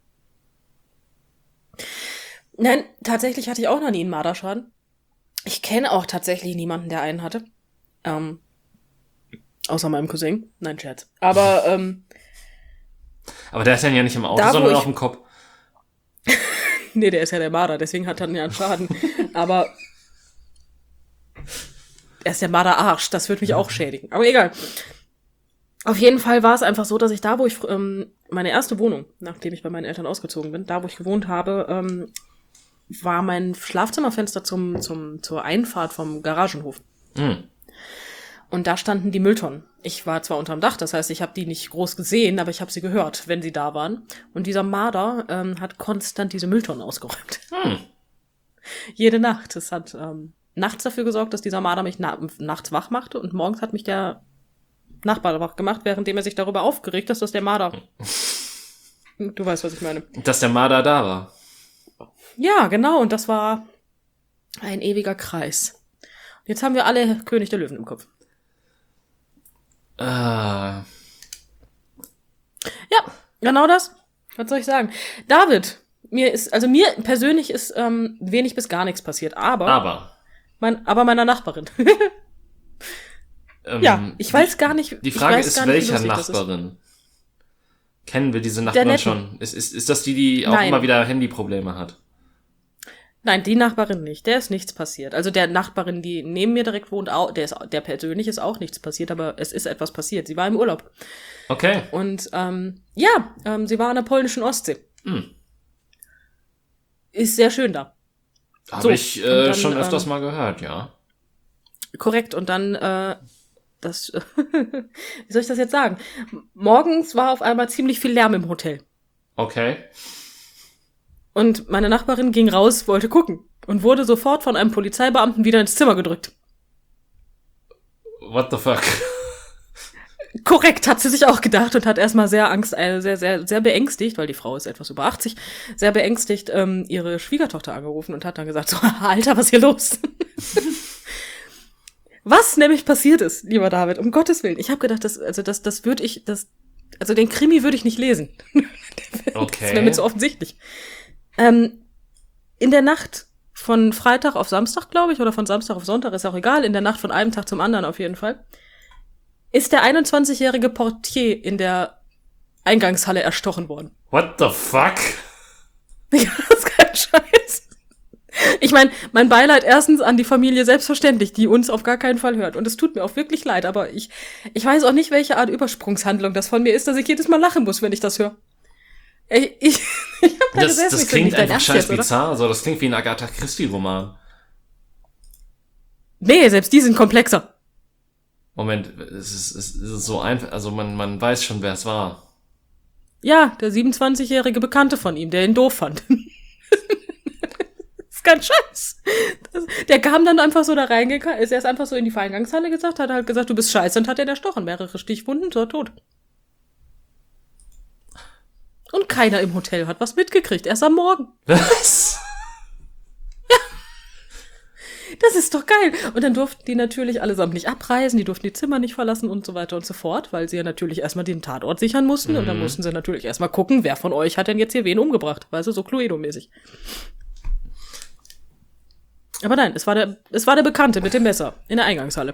Nein, tatsächlich hatte ich auch noch nie einen Marderschaden. Ich kenne auch tatsächlich niemanden, der einen hatte. Ähm, außer meinem Cousin. Nein, Scherz. Aber, ähm... Aber der ist dann ja nicht im Auto, da, sondern ich... auf dem Kopf. Nee, der ist ja der Marder, deswegen hat er ja einen Schaden. Aber er ist der Marderarsch, das würde mich auch schädigen. Aber egal. Auf jeden Fall war es einfach so, dass ich da, wo ich ähm, meine erste Wohnung, nachdem ich bei meinen Eltern ausgezogen bin, da, wo ich gewohnt habe, ähm, war mein Schlafzimmerfenster zum, zum, zur Einfahrt vom Garagenhof. Mhm. Und da standen die Mülltonnen. Ich war zwar unterm Dach, das heißt, ich habe die nicht groß gesehen, aber ich habe sie gehört, wenn sie da waren. Und dieser Marder ähm, hat konstant diese Mülltonnen ausgeräumt. Hm. Jede Nacht. Es hat ähm, nachts dafür gesorgt, dass dieser Marder mich na- nachts wach machte und morgens hat mich der Nachbar wach gemacht, währenddem er sich darüber aufgeregt hat, dass der Marder... Du weißt, was ich meine. Dass der Marder da war. Ja, genau. Und das war ein ewiger Kreis. Jetzt haben wir alle König der Löwen im Kopf. Ah. Ja, genau das. Was soll ich sagen? David, mir ist, also mir persönlich ist ähm, wenig bis gar nichts passiert, aber, Aber. mein, aber meiner Nachbarin. Ähm, ja, ich weiß gar nicht. Die Frage ich weiß ist, gar nicht, wie welcher lustig das ist. Nachbarin? Kennen wir diese Der Nachbarn netten. schon? Ist, ist, ist das die, die auch Nein. immer wieder Handyprobleme hat? Nein, die Nachbarin nicht. Der ist nichts passiert. Also der Nachbarin, die neben mir direkt wohnt, auch, der, ist, der persönlich ist auch nichts passiert, aber es ist etwas passiert. Sie war im Urlaub. Okay. Und ähm, ja, ähm, sie war an der polnischen Ostsee. Hm. Ist sehr schön da. Habe So, ich und äh, dann, schon öfters ähm, mal gehört, ja. Korrekt. Und dann, äh, das, wie soll ich das jetzt sagen? Morgens war auf einmal ziemlich viel Lärm im Hotel. Okay. Und meine Nachbarin ging raus, wollte gucken und wurde sofort von einem Polizeibeamten wieder ins Zimmer gedrückt. What the fuck? Korrekt, hat sie sich auch gedacht und hat erstmal sehr Angst, äh, sehr, sehr, sehr beängstigt, weil die Frau ist etwas über achtzig, sehr beängstigt, ähm, ihre Schwiegertochter angerufen und hat dann gesagt, so, Alter, was ist hier los? Was nämlich passiert ist, lieber David, um Gottes Willen. Ich habe gedacht, das, also das, das würde ich, das, also den Krimi würde ich nicht lesen. Okay. Das wäre mir zu offensichtlich. Ähm, in der Nacht von Freitag auf Samstag, glaube ich, oder von Samstag auf Sonntag, ist auch egal, in der Nacht von einem Tag zum anderen auf jeden Fall, ist der einundzwanzigjährige Portier in der Eingangshalle erstochen worden. What the fuck? Ja, das ist kein Scheiß. Ich meine, mein Beileid erstens an die Familie selbstverständlich, die uns auf gar keinen Fall hört. Und es tut mir auch wirklich leid, aber ich, ich weiß auch nicht, welche Art Übersprungshandlung das von mir ist, dass ich jedes Mal lachen muss, wenn ich das höre. Ich, ich, ich hab da Das, gesessen, das ich so, nicht klingt dein einfach Ernst scheiß jetzt, oder? bizarr. Also, das klingt wie ein Agatha Christie-Roman. Nee, selbst die sind komplexer. Moment, es ist, es ist so einfach, also man, man weiß schon, wer es war. Ja, der siebenundzwanzigjährige Bekannte von ihm, der ihn doof fand. Das ist kein Scheiß. Das, der kam dann einfach so da reingekommen, ist erst einfach so in die Eingangshalle gesagt, hat halt gesagt, du bist scheiße und hat den erstochen. Mehrere Stichwunden, so tot. Und keiner im Hotel hat was mitgekriegt, erst am Morgen. Was? Das ist doch geil. Und dann durften die natürlich allesamt nicht abreisen, die durften die Zimmer nicht verlassen und so weiter und so fort, weil sie ja natürlich erstmal den Tatort sichern mussten. Mhm. Und dann mussten sie natürlich erstmal gucken, wer von euch hat denn jetzt hier wen umgebracht. Weißt du, so Cluedo-mäßig. Aber nein, es war der, es war der Bekannte mit dem Messer in der Eingangshalle.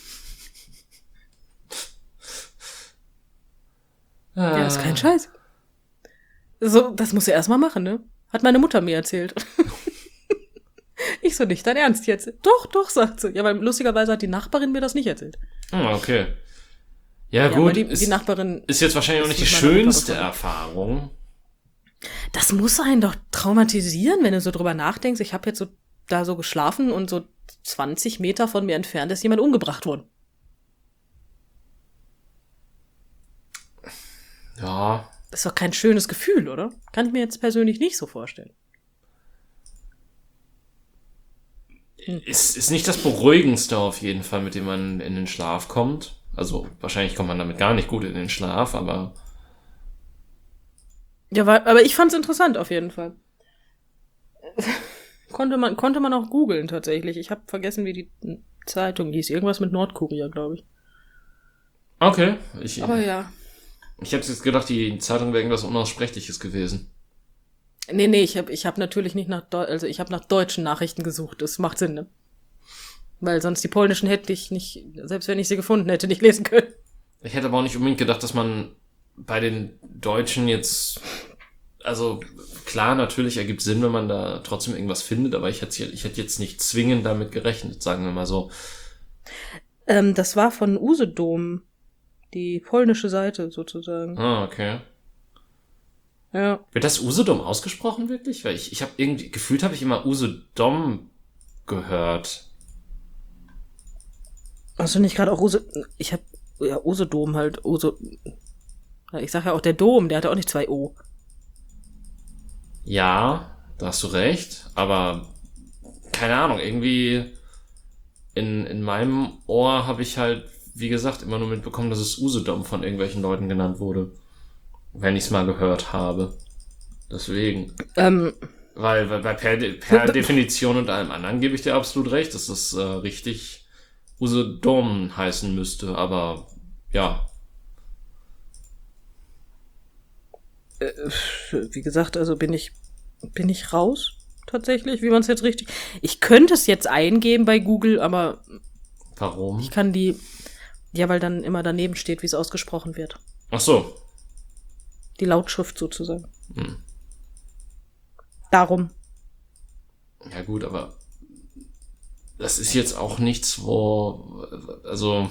Ah. Ja, ist kein Scheiß. So, das muss er erstmal machen, ne? Hat meine Mutter mir erzählt. Ich so, nicht dein Ernst jetzt? Doch, doch, sagt sie. Ja, weil lustigerweise hat die Nachbarin mir das nicht erzählt. Ah, okay. Ja, Ja, aber gut. die, ist, die Nachbarin. ist jetzt wahrscheinlich auch nicht die ist mit meiner Mutter schönste befreundet. Erfahrung. Das muss einen doch traumatisieren, wenn du so drüber nachdenkst. Ich habe jetzt so da so geschlafen und so zwanzig Meter von mir entfernt ist jemand umgebracht worden. Ja. Das ist doch kein schönes Gefühl, oder? Kann ich mir jetzt persönlich nicht so vorstellen. Ist, ist nicht das Beruhigendste auf jeden Fall, mit dem man in den Schlaf kommt. Also wahrscheinlich kommt man damit gar nicht gut in den Schlaf, aber Ja, war, aber ich fand's interessant auf jeden Fall. konnte man konnte man auch googeln tatsächlich. Ich habe vergessen, wie die Zeitung hieß. Irgendwas mit Nordkorea, glaube ich. okay. Ich, Aber ja. ich hätte jetzt gedacht, die Zeitung wäre irgendwas Unaussprechliches gewesen. Nee, nee, ich habe ich hab natürlich nicht nach Deu- also ich habe nach deutschen Nachrichten gesucht. Das macht Sinn, ne? Weil sonst die polnischen hätte ich nicht, selbst wenn ich sie gefunden hätte, nicht lesen können. Ich hätte aber auch nicht unbedingt gedacht, dass man bei den Deutschen jetzt, also klar, natürlich ergibt Sinn, wenn man da trotzdem irgendwas findet, aber ich hätte, ich hätte jetzt nicht zwingend damit gerechnet, sagen wir mal so. Ähm, das war von Usedom, die polnische Seite sozusagen. Ah, okay. Ja. Wird das Usedom ausgesprochen wirklich? Weil ich, ich habe irgendwie, gefühlt habe ich immer Usedom gehört. Hast du nicht gerade auch Ose... Ich hab... Ja, Usedom halt. Ose... Ich sag ja auch der Dom, der hatte auch nicht zwei O. Ja, da hast du recht, aber keine Ahnung, irgendwie in, in meinem Ohr habe ich halt, wie gesagt, immer nur mitbekommen, dass es Usedom von irgendwelchen Leuten genannt wurde. Wenn ich es mal gehört habe. Deswegen. Ähm... Weil, weil, weil per, per Definition und allem anderen gebe ich dir absolut recht, dass das äh, richtig Usedom heißen müsste, aber ja. Äh, wie gesagt, also bin ich, bin ich raus, tatsächlich, wie man es jetzt richtig... Ich könnte es jetzt eingeben bei Google, aber... Warum? Ich kann die... Ja, weil dann immer daneben steht, wie es ausgesprochen wird. Ach so. Die Lautschrift sozusagen. Hm. Darum. Ja gut, aber das ist jetzt auch nichts, wo, also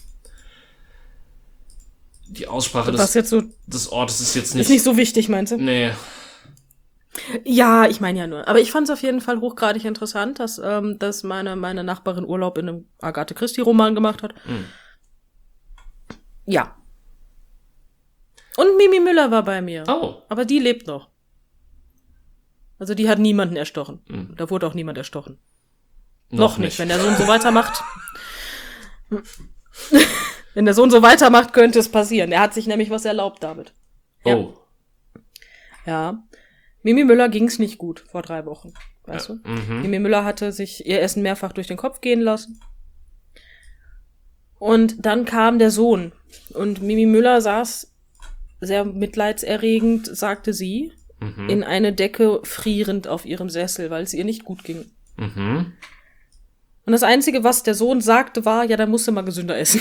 die Aussprache Was des, jetzt so, des Ortes ist jetzt nicht... ist nicht so wichtig, meinst du? Nee. Ja, ich meine ja nur. Aber ich fand es auf jeden Fall hochgradig interessant, dass, ähm, dass meine, meine Nachbarin Urlaub in einem Agathe Christie-Roman gemacht hat. Hm. Ja. Und Mimi Müller war bei mir. Oh. Aber die lebt noch. Also die hat niemanden erstochen. Hm. Da wurde auch niemand erstochen. Noch, noch nicht. nicht. Wenn der Sohn so weitermacht. Wenn der Sohn so weitermacht, könnte es passieren. Er hat sich nämlich was erlaubt damit. Ja. Oh. Ja. Mimi Müller ging's nicht gut vor drei Wochen. Weißt Ja. du? Mhm. Mimi Müller hatte sich ihr Essen mehrfach durch den Kopf gehen lassen. Und dann kam der Sohn. Und Mimi Müller saß sehr mitleidserregend, sagte sie, Mhm. in eine Decke frierend auf ihrem Sessel, weil es ihr nicht gut ging. Mhm. Und das Einzige, was der Sohn sagte, war, ja, dann musst du mal gesünder essen.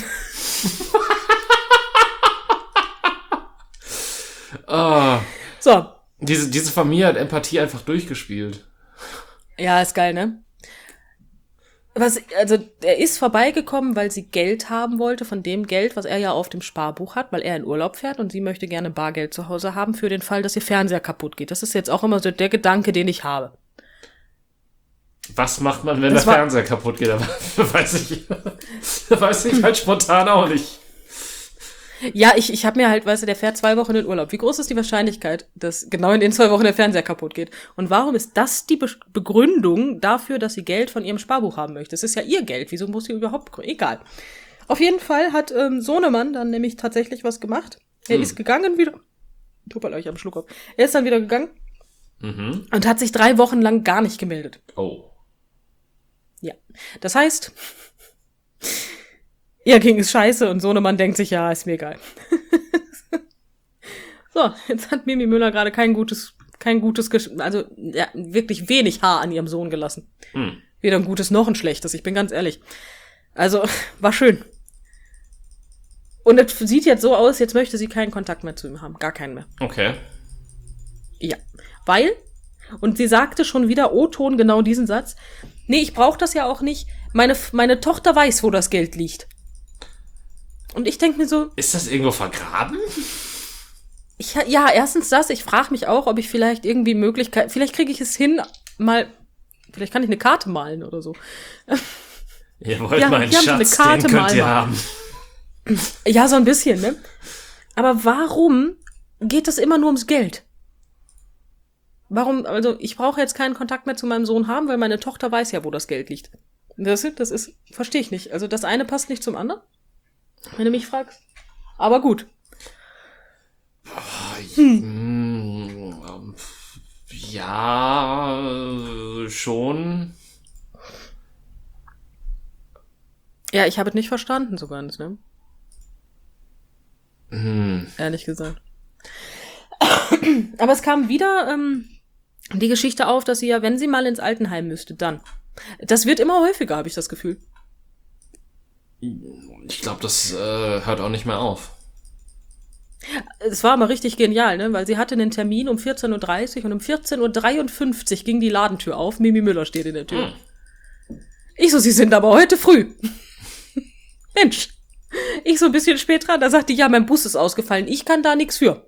Ah. So. Diese, diese Familie hat Empathie einfach durchgespielt. Ja, ist geil, ne? Was, also, er ist vorbeigekommen, weil sie Geld haben wollte, von dem Geld, was er ja auf dem Sparbuch hat, weil er in Urlaub fährt und sie möchte gerne Bargeld zu Hause haben für den Fall, dass ihr Fernseher kaputt geht. Das ist jetzt auch immer so der Gedanke, den ich habe. Was macht man, wenn Das der war- Fernseher kaputt geht? Aber weiß ich, weiß ich halt spontan auch nicht. Ja, ich, ich habe mir halt, weißt du, der fährt zwei Wochen in Urlaub. Wie groß ist die Wahrscheinlichkeit, dass genau in den zwei Wochen der Fernseher kaputt geht? Und warum ist das die Be- Begründung dafür, dass sie Geld von ihrem Sparbuch haben möchte? Es ist ja ihr Geld. Wieso muss sie überhaupt begründen? Egal. Auf jeden Fall hat ähm, Sohnemann dann nämlich tatsächlich was gemacht. Er Hm. ist gegangen wieder. Tut mal euch am Schluck auf. Er ist dann wieder gegangen Mhm. und hat sich drei Wochen lang gar nicht gemeldet. Oh. Ja. Das heißt, ihr ging es scheiße und Sohnemann denkt sich, ja, ist mir egal. So, jetzt hat Mimi Müller gerade kein gutes, kein gutes, Gesch- also ja, wirklich wenig Haar an ihrem Sohn gelassen. Hm. Weder ein gutes noch ein schlechtes, ich bin ganz ehrlich. Also, war schön. Und es sieht jetzt so aus, jetzt möchte sie keinen Kontakt mehr zu ihm haben. Gar keinen mehr. Okay. Ja. Weil, und sie sagte schon wieder O-Ton genau diesen Satz, nee, ich brauche das ja auch nicht. Meine, meine Tochter weiß, wo das Geld liegt. Und ich denke mir so, Ist das irgendwo vergraben? ich, ja, erstens das, ich frage mich auch, ob ich vielleicht irgendwie Möglichkeit, vielleicht kriege ich es hin, mal, vielleicht kann ich eine Karte malen oder so. Ihr wollt Ja, meinen hier haben Sie eine Schatz, Karte, den könnt ihr mal. haben. Ja, so ein bisschen, ne? Aber warum geht es immer nur ums Geld? Warum, also ich brauche jetzt keinen Kontakt mehr zu meinem Sohn haben, weil meine Tochter weiß ja, wo das Geld liegt. Das, das ist, verstehe ich nicht. Also das eine passt nicht zum anderen, wenn du mich fragst. Aber gut. Hm. ähm, Ja, äh, schon. Ja, ich habe es nicht verstanden so ganz, ne? Hm. Ehrlich gesagt. Aber es kam wieder ähm, die Geschichte auf, dass sie ja, wenn sie mal ins Altenheim müsste, dann. Das wird immer häufiger, habe ich das Gefühl. Ich glaube, das äh, hört auch nicht mehr auf. Es war aber richtig genial, ne? Weil sie hatte einen Termin um vierzehn Uhr dreißig und um vierzehn Uhr dreiundfünfzig ging die Ladentür auf. Mimi Müller steht in der Tür. Hm. Ich so, sie sind aber heute früh. Mensch. Ich so ein bisschen spät dran, da sagte die, ja, mein Bus ist ausgefallen, ich kann da nichts für.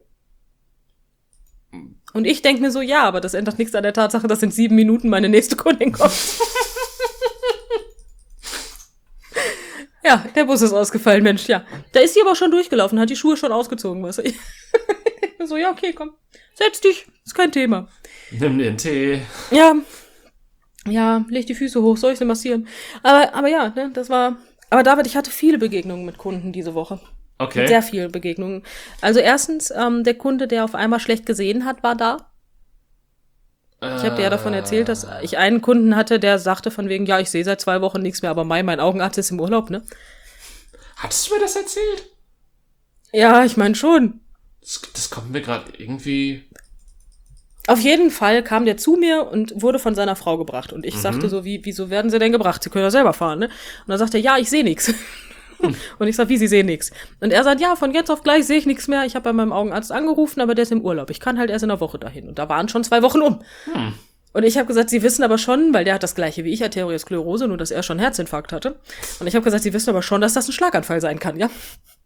Und ich denke mir so, ja, aber das ändert nichts an der Tatsache, dass in sieben Minuten meine nächste Kundin kommt. Ja, der Bus ist ausgefallen, Mensch, ja. Da ist sie aber schon durchgelaufen, hat die Schuhe schon ausgezogen, weißt du. So, ja, okay, komm, setz dich, ist kein Thema. Nimm dir einen Tee. Ja, ja, leg die Füße hoch, soll ich sie massieren? Aber, aber ja, ne, das war, aber David, ich hatte viele Begegnungen mit Kunden diese Woche. Okay. Sehr viele Begegnungen. Also erstens, ähm, der Kunde, der auf einmal schlecht gesehen hat, war da. Ich habe dir ja davon erzählt, dass ich einen Kunden hatte, der sagte von wegen, ja, ich sehe seit zwei Wochen nichts mehr, aber Mai, mein Augenarzt ist im Urlaub, ne? Hattest du mir das erzählt? Ja, ich meine schon. Das, das kommt mir gerade irgendwie... Auf jeden Fall kam der zu mir und wurde von seiner Frau gebracht. Und ich Mhm. sagte so, wie, wieso werden sie denn gebracht? Sie können ja selber fahren, ne? Und dann sagt er, ja, ich sehe nichts. Und ich sag, wie, Sie sehen nichts? Und er sagt, ja, von jetzt auf gleich sehe ich nichts mehr. Ich habe bei meinem Augenarzt angerufen, aber der ist im Urlaub. Ich kann halt erst in einer Woche dahin. Und da waren schon zwei Wochen um. Hm. Und ich habe gesagt, Sie wissen aber schon, weil der hat das gleiche wie ich, Arteriosklerose, nur dass er schon Herzinfarkt hatte. Und ich habe gesagt, Sie wissen aber schon, dass das ein Schlaganfall sein kann, ja?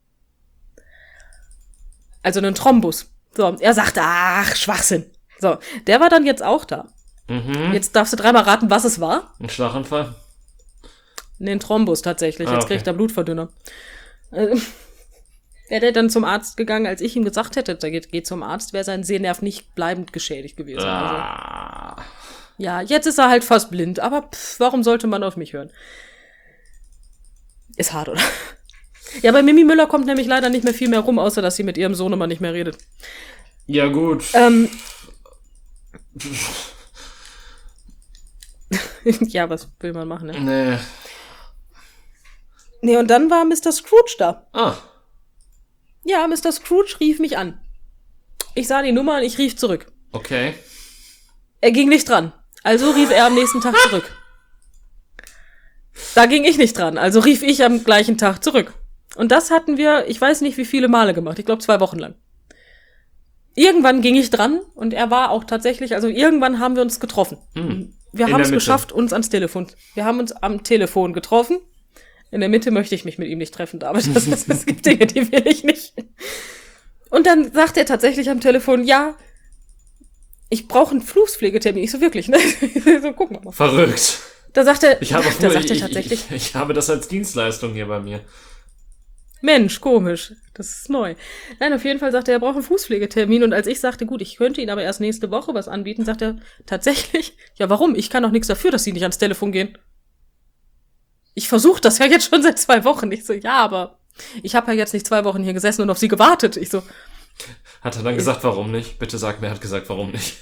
Also ein Thrombus. So, er sagte, ach, Schwachsinn. So, der war dann jetzt auch da. Mhm. Jetzt darfst du dreimal raten, was es war. Ein Schlaganfall? Nee, ein Thrombus tatsächlich. Ah, Jetzt okay. kriegt er Blutverdünner. Äh, Wäre der dann zum Arzt gegangen, als ich ihm gesagt hätte, der geht, geht zum Arzt, wäre sein Sehnerv nicht bleibend geschädigt gewesen. Also, Ah. ja, jetzt ist er halt fast blind, aber pff, warum sollte man auf mich hören? Ist hart, oder? Ja, bei Mimi Müller kommt nämlich leider nicht mehr viel mehr rum, außer dass sie mit ihrem Sohnemann nicht mehr redet. Ja, gut. Ähm, ja, was will man machen, ne? Nee. Nee, und dann war Mister Scrooge da. Ah. Ja, Mister Scrooge rief mich an. Ich sah die Nummer und ich rief zurück. Okay. Er ging nicht dran. Also rief er am nächsten Tag zurück. Da ging ich nicht dran. Also rief ich am gleichen Tag zurück. Und das hatten wir, ich weiß nicht wie viele Male gemacht. Ich glaube zwei Wochen lang. Irgendwann ging ich dran und er war auch tatsächlich, also irgendwann haben wir uns getroffen. Hm. Wir In haben der es Mitte. geschafft, uns ans Telefon. Wir haben uns am Telefon getroffen. In der Mitte möchte ich mich mit ihm nicht treffen, David. Das, das, das gibt Dinge, die will ich nicht. Und dann sagt er tatsächlich am Telefon, ja, ich brauche einen Fußpflegetermin. Ich so, wirklich, ne? So, gucken wir mal. Verrückt. Da sagt er, Ich habe, da sagt er ich, tatsächlich, ich, ich habe das als Dienstleistung hier bei mir. Mensch, komisch, das ist neu. Nein, auf jeden Fall sagt er, er braucht einen Fußpflegetermin. Und als ich sagte, gut, ich könnte ihn aber erst nächste Woche was anbieten, sagt er tatsächlich, ja, warum? Ich kann doch nichts dafür, dass Sie nicht ans Telefon gehen. Ich versuche das ja jetzt schon seit zwei Wochen. Ich so, ja, aber ich habe ja jetzt nicht zwei Wochen hier gesessen und auf Sie gewartet. Ich so, Hat er dann gesagt, warum nicht? Bitte sag mir, er hat gesagt, warum nicht.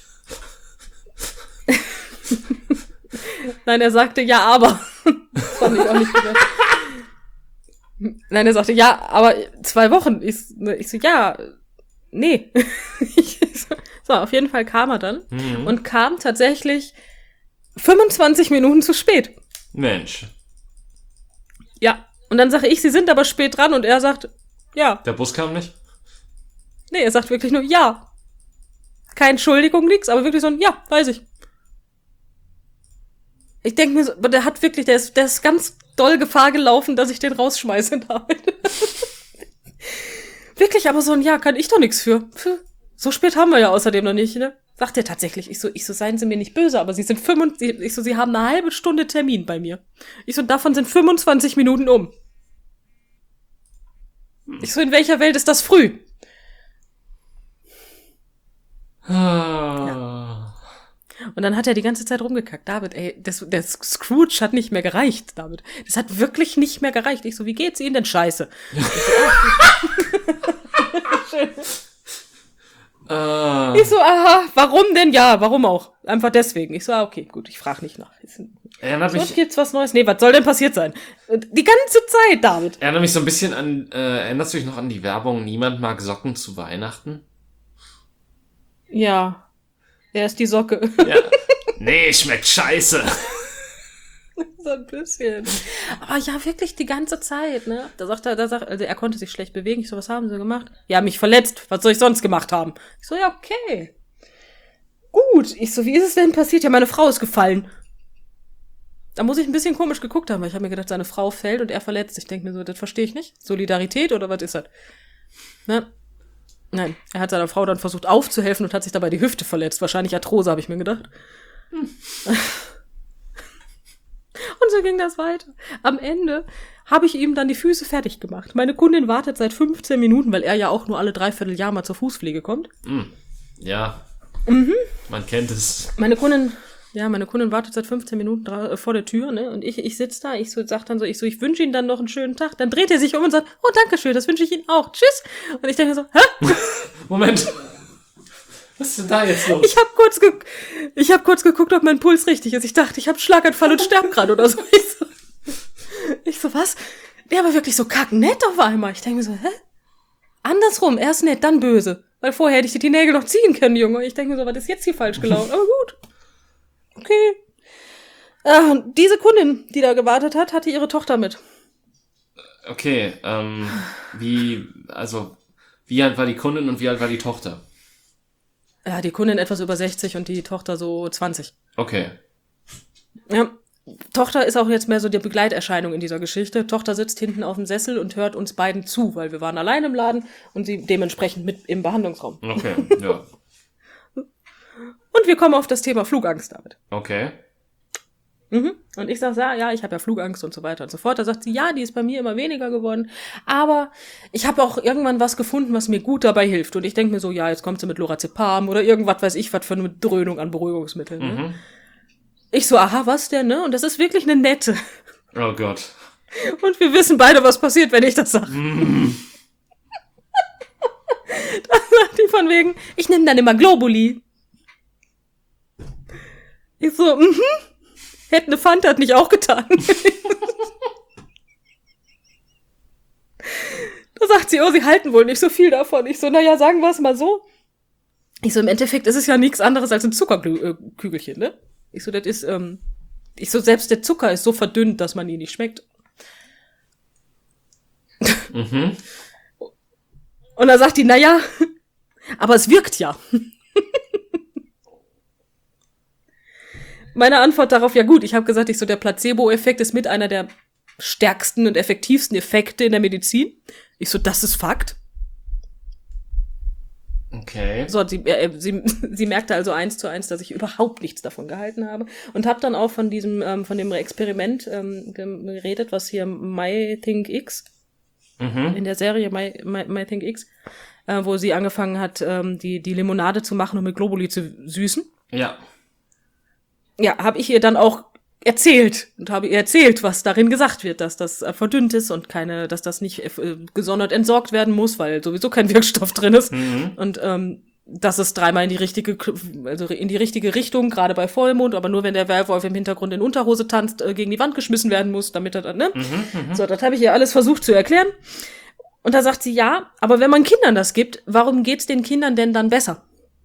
nein, er sagte, ja, aber. Das fand ich auch nicht gut. Nein, er sagte, ja, aber zwei Wochen. Ich, ich so, ja, nee. Ich so, so, auf jeden Fall kam er dann Mhm. und kam tatsächlich fünfundzwanzig Minuten zu spät. Mensch, Ja. Und dann sage ich, Sie sind aber spät dran und er sagt, ja. der Bus kam nicht? Nee, er sagt wirklich nur, ja. Keine Entschuldigung, nix, aber wirklich so ein, ja, weiß ich. Ich denke mir so, aber der hat wirklich, der ist, der ist ganz doll Gefahr gelaufen, dass ich den rausschmeiße damit. Wirklich, aber so ein Ja kann ich doch nichts für. für. So spät haben wir ja außerdem noch nicht, ne? Sagt er tatsächlich. Ich so, ich so, seien Sie mir nicht böse, aber Sie sind fünfundzwanzig, ich so, Sie haben eine halbe Stunde Termin bei mir. Ich so, davon sind fünfundzwanzig Minuten um. Ich so, in welcher Welt ist das früh? Ah. Und dann hat er die ganze Zeit rumgekackt. David, ey, das, der Scrooge hat nicht mehr gereicht, David. Das hat wirklich nicht mehr gereicht. Ich so, wie geht's Ihnen denn scheiße? Ah. Ich so, aha, warum denn? Ja, warum auch? Einfach deswegen. Ich so, ah, okay, gut, ich frage nicht nach. Erinnert So, mich, gibt's was Neues? Nee, was soll denn passiert sein? Die ganze Zeit, David. erinnert mich so ein bisschen an, äh, erinnerst du dich noch an die Werbung, niemand mag Socken zu Weihnachten? Ja, er ist die Socke. Ja. Nee, schmeckt scheiße. So ein bisschen. Aber ja, wirklich die ganze Zeit, ne? Da sagt er, da sagt, also er konnte sich schlecht bewegen. Ich so, was haben Sie gemacht? Ja, mich verletzt. Was soll ich sonst gemacht haben? Ich so, ja, okay. Gut. Ich so, wie ist es denn passiert? Ja, meine Frau ist gefallen. Da muss ich ein bisschen komisch geguckt haben, weil ich habe mir gedacht, seine Frau fällt und er verletzt. Ich denke mir so, das verstehe ich nicht. Solidarität oder was ist das? Ne? Nein, er hat seiner Frau dann versucht aufzuhelfen und hat sich dabei die Hüfte verletzt. Wahrscheinlich Arthrose, habe ich mir gedacht. Hm. Und so ging das weiter. Am Ende habe ich ihm dann die Füße fertig gemacht. Meine Kundin wartet seit fünfzehn Minuten, weil er ja auch nur alle dreiviertel Jahr mal zur Fußpflege kommt. Mm. Ja, Mhm. man kennt es. Meine Kundin, ja, meine Kundin wartet seit fünfzehn Minuten dra- äh, vor der Tür, ne? Und ich, ich sitze da, ich so, sag dann so, ich so, ich wünsche Ihnen dann noch einen schönen Tag. Dann dreht er sich um und sagt, oh, danke schön, das wünsche ich Ihnen auch. Tschüss. Und ich denke so, hä? Moment. Was ist denn da jetzt los? Ich habe kurz, ge- ich hab kurz geguckt, ob mein Puls richtig ist. Ich dachte, ich habe Schlaganfall und sterbe gerade oder so. Ich so, ich so, was? Der war wirklich so kacknett auf einmal. Ich denke mir so, hä? Andersrum, erst nett, dann böse. Weil vorher hätte ich dir die Nägel noch ziehen können, Junge. Ich denke mir so, was ist jetzt hier falsch gelaufen? Aber gut. Okay. Äh, und diese Kundin, die da gewartet hat, hatte ihre Tochter mit. Okay, ähm, wie, also, wie alt war die Kundin und wie alt war die Tochter? Ja, die Kundin etwas über sechzig und die Tochter so zwanzig. Okay. Ja, Tochter ist auch jetzt mehr so die Begleiterscheinung in dieser Geschichte. Tochter sitzt hinten auf dem Sessel und hört uns beiden zu, weil wir waren allein im Laden und sie dementsprechend mit im Behandlungsraum. Okay, ja. Und wir kommen auf das Thema Flugangst damit. Okay. Mhm. Und ich sag, ja, ja, ich habe ja Flugangst und so weiter und so fort. Da sagt sie, ja, die ist bei mir immer weniger geworden. Aber ich habe auch irgendwann was gefunden, was mir gut dabei hilft. Und ich denke mir so, ja, jetzt kommt sie mit Lorazepam oder irgendwas, weiß ich, was für eine Dröhnung an Beruhigungsmitteln. Ne? Mhm. Ich so, aha, was denn, ne? Und das ist wirklich eine nette. Oh Gott. Und wir wissen beide, was passiert, wenn ich das sage. Mm. Da sagt die von wegen, ich nehme dann immer Globuli. Ich so, mhm. Hätte eine Fanta hat nicht auch getan. Da sagt sie, oh, sie halten wohl nicht so viel davon. Ich so, naja, sagen wir es mal so. Ich so, im Endeffekt ist es ja nichts anderes als ein Zuckerkügelchen, ne? Ich so, das ist, ähm, ich so, selbst der Zucker ist so verdünnt, dass man ihn nicht schmeckt. Mhm. Und dann sagt die, naja, aber es wirkt ja. Meine Antwort darauf, ja gut, ich habe gesagt, ich so, der Placebo-Effekt ist mit einer der stärksten und effektivsten Effekte in der Medizin. Ich so, das ist Fakt. Okay. So, sie, äh, sie, sie merkte also eins zu eins, dass ich überhaupt nichts davon gehalten habe. Und habe dann auch von diesem, ähm, von dem Experiment ähm, geredet, was hier MyThinkX, Mhm. in der Serie My, My, MyThinkX, äh, wo sie angefangen hat, ähm, die, die Limonade zu machen und mit Globuli zu süßen. Ja. Ja, habe ich ihr dann auch erzählt und habe ihr erzählt, was darin gesagt wird, dass das äh, verdünnt ist und keine, dass das nicht äh, gesondert entsorgt werden muss, weil sowieso kein Wirkstoff drin ist. Mhm. Und ähm, dass es dreimal in die richtige, also in die richtige Richtung, gerade bei Vollmond, aber nur wenn der Werwolf im Hintergrund in Unterhose tanzt, äh, gegen die Wand geschmissen werden muss, damit er dann, ne? Mhm, So, das habe ich ihr alles versucht zu erklären. Und da sagt sie, ja, aber wenn man Kindern das gibt, warum geht's den Kindern denn dann besser?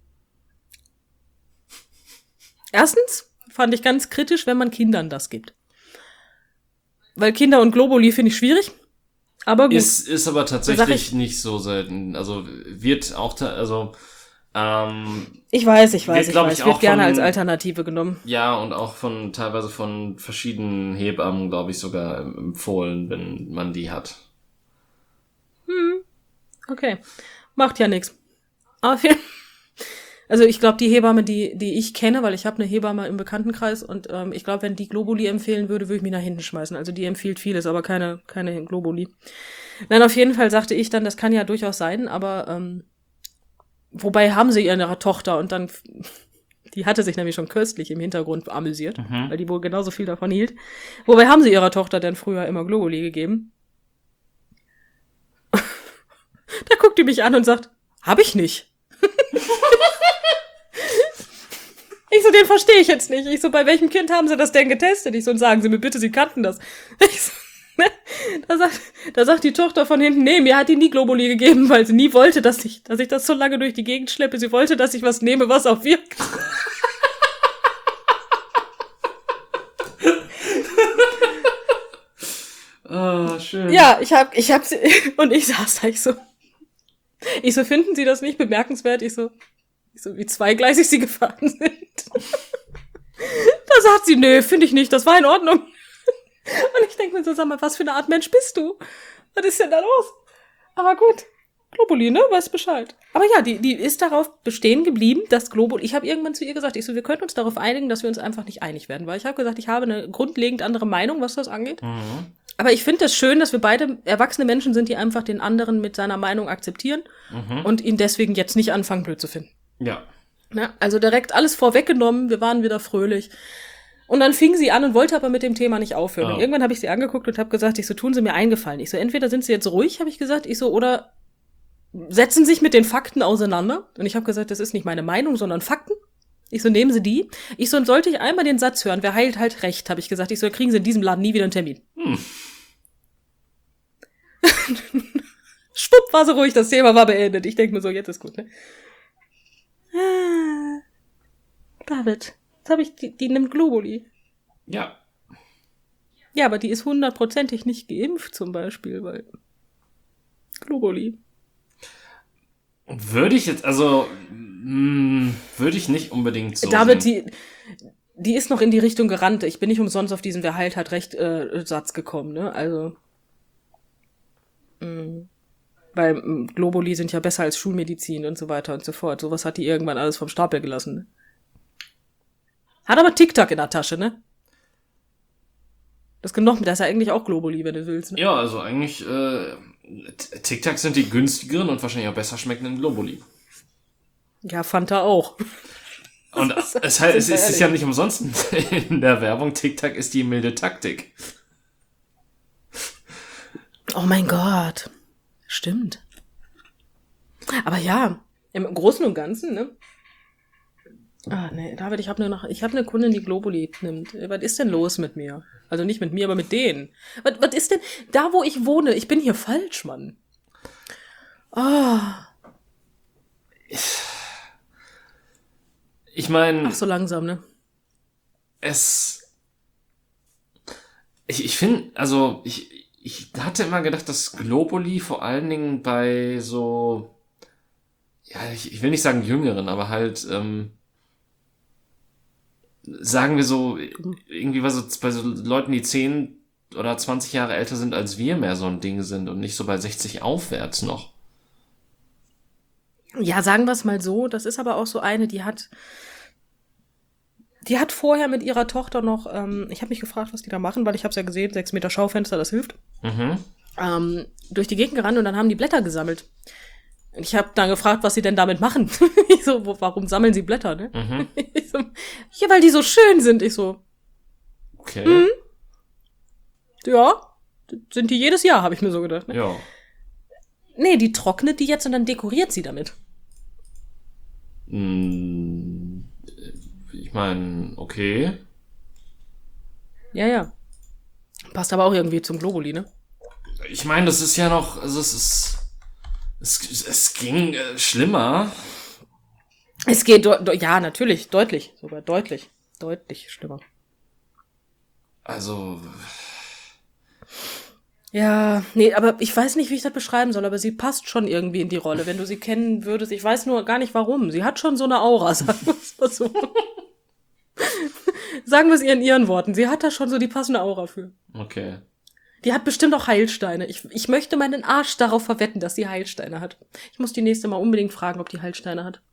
Erstens fand ich ganz kritisch, wenn man Kindern das gibt. Weil Kinder und Globuli finde ich schwierig. Aber gut. Ist, ist aber Sag tatsächlich ich- nicht so selten. Also wird auch, ta- also ähm, Ich weiß, ich weiß, Wird, ich glaub weiß. ich, Wird auch gerne von- als Alternative genommen. ja, und auch von teilweise von verschiedenen Hebammen, glaube ich, sogar empfohlen, wenn man die hat. Okay. Macht ja nichts. Auf jeden Also ich glaube, die Hebamme, die die ich kenne, weil ich habe eine Hebamme im Bekanntenkreis und ähm, ich glaube, wenn die Globuli empfehlen würde, würde ich mich nach hinten schmeißen. Also die empfiehlt vieles, aber keine keine Globuli. Nein, auf jeden Fall sagte ich dann, das kann ja durchaus sein, aber ähm, wobei haben sie ihre Tochter und dann, die hatte sich nämlich schon köstlich im Hintergrund amüsiert, Mhm. weil die wohl genauso viel davon hielt. Wobei haben sie ihrer Tochter denn früher immer Globuli gegeben? Da guckt die mich an und sagt, hab ich nicht. Ich so, den verstehe ich jetzt nicht. Ich so, bei welchem Kind haben sie das denn getestet? Ich so, und sagen Sie mir bitte, Sie kannten das. Ich so, ne? Da sagt, da sagt die Tochter von hinten, nee, mir hat die nie Globuli gegeben, weil sie nie wollte, dass ich, dass ich das so lange durch die Gegend schleppe. Sie wollte, dass ich was nehme, was auch wirkt. Ah, schön. Ja, ich hab, ich hab sie, und ich saß da, ich so, ich so, finden Sie das nicht bemerkenswert? Ich so, ich so, wie zweigleisig Sie gefahren sind. Da sagt sie, nö, finde ich nicht, das war in Ordnung. Und ich denke mir so, sag mal, was für eine Art Mensch bist du? Was ist denn da los? Aber gut. Globuli, ne? Weißt Bescheid. Aber ja, die, die ist darauf bestehen geblieben, dass Globuli, ich habe irgendwann zu ihr gesagt, ich so, wir können uns darauf einigen, dass wir uns einfach nicht einig werden, weil ich habe gesagt, ich habe eine grundlegend andere Meinung, was das angeht. Mhm. Aber ich finde es schön, dass wir beide erwachsene Menschen sind, die einfach den anderen mit seiner Meinung akzeptieren Mhm. und ihn deswegen jetzt nicht anfangen, blöd zu finden. Ja. Ja, also direkt alles vorweggenommen, wir waren wieder fröhlich. Und dann fing sie an und wollte aber mit dem Thema nicht aufhören. Oh. Und irgendwann habe ich sie angeguckt und habe gesagt, ich so, tun Sie mir eingefallen. Ich so, entweder sind Sie jetzt ruhig, habe ich gesagt, ich so, oder setzen sich mit den Fakten auseinander. Und ich habe gesagt, das ist nicht meine Meinung, sondern Fakten. Ich so, nehmen Sie die. Ich so, und sollte ich einmal den Satz hören, wer heilt, halt recht, habe ich gesagt. Ich so, kriegen Sie in diesem Laden nie wieder einen Termin. Hm. Schwupp, war so ruhig, das Thema war beendet. Ich denke mir so, jetzt ist gut, ne? Ah, David, jetzt habe ich, die, die nimmt Globuli. Ja. Ja, aber die ist hundertprozentig nicht geimpft zum Beispiel, weil Globuli. Würde ich jetzt, also, mh, würde ich nicht unbedingt so David, sehen. die, die ist noch in die Richtung gerannt. Ich bin nicht umsonst auf diesen Wer heilt hat recht äh, Satz gekommen, ne? Also, mh. Weil mh, Globuli sind ja besser als Schulmedizin und so weiter und so fort. Sowas hat die irgendwann alles vom Stapel gelassen, ne? Hat aber TikTok in der Tasche, ne? Das noch, das ist ja eigentlich auch Globuli, wenn du willst, ne? Ja, also eigentlich, äh, T- Tic Tacs sind die günstigeren und wahrscheinlich auch besser schmeckenden Globuli. Ja, Fanta auch. Und Das es, halt, es sind wir ist ja nicht umsonst in der Werbung, Tic Tac ist die milde Taktik. Oh mein Gott. Stimmt. Aber ja, im Großen und Ganzen, ne? Ah, nee, David, ich habe eine noch, ich habe eine Kundin, die Globuli nimmt. Was ist denn los mit mir? Also nicht mit mir, aber mit denen. Was, was ist denn da, wo ich wohne? Ich bin hier falsch, Mann. Ah. Ich meine, Ach, so langsam, ne? es, ich, ich finde, also ich, ich hatte immer gedacht, dass Globuli vor allen Dingen bei so, ja, ich, ich will nicht sagen Jüngeren, aber halt, ähm, sagen wir so, irgendwie was so, bei so Leuten, die zehn oder zwanzig Jahre älter sind als wir, mehr so ein Ding sind und nicht so bei sechzig aufwärts noch. Ja, sagen wir es mal so, das ist aber auch so eine, die hat, die hat vorher mit ihrer Tochter noch, ähm, ich habe mich gefragt, was die da machen, weil ich habe es ja gesehen, sechs Meter Schaufenster, das hilft, Mhm. ähm, durch die Gegend gerannt und dann haben die Blätter gesammelt. Und ich habe dann gefragt, was sie denn damit machen. Ich so, wo, warum sammeln sie Blätter, ne? Mhm. Ich so, ja, weil die so schön sind. Ich so, Okay. Mhm. ja, sind die jedes Jahr, habe ich mir so gedacht. Ne? Ja. Nee, die trocknet die jetzt und dann dekoriert sie damit. Mm, Ich meine, okay. Ja, ja. Passt aber auch irgendwie zum Globuli, ne? Ich meine, das ist ja noch, also es ist, es, es ging äh, schlimmer. Es geht, do- do- ja, natürlich, deutlich, sogar deutlich, deutlich schlimmer. Also, Ja, nee, aber ich weiß nicht, wie ich das beschreiben soll, aber sie passt schon irgendwie in die Rolle, wenn du sie kennen würdest. Ich weiß nur gar nicht warum. Sie hat schon so eine Aura, sagen wir es mal so. Sagen wir es ihr in ihren Worten. Sie hat da schon so die passende Aura für. okay. Die hat bestimmt auch Heilsteine. Ich, ich möchte meinen Arsch darauf verwetten, dass sie Heilsteine hat. Ich muss die nächste Mal unbedingt fragen, ob die Heilsteine hat.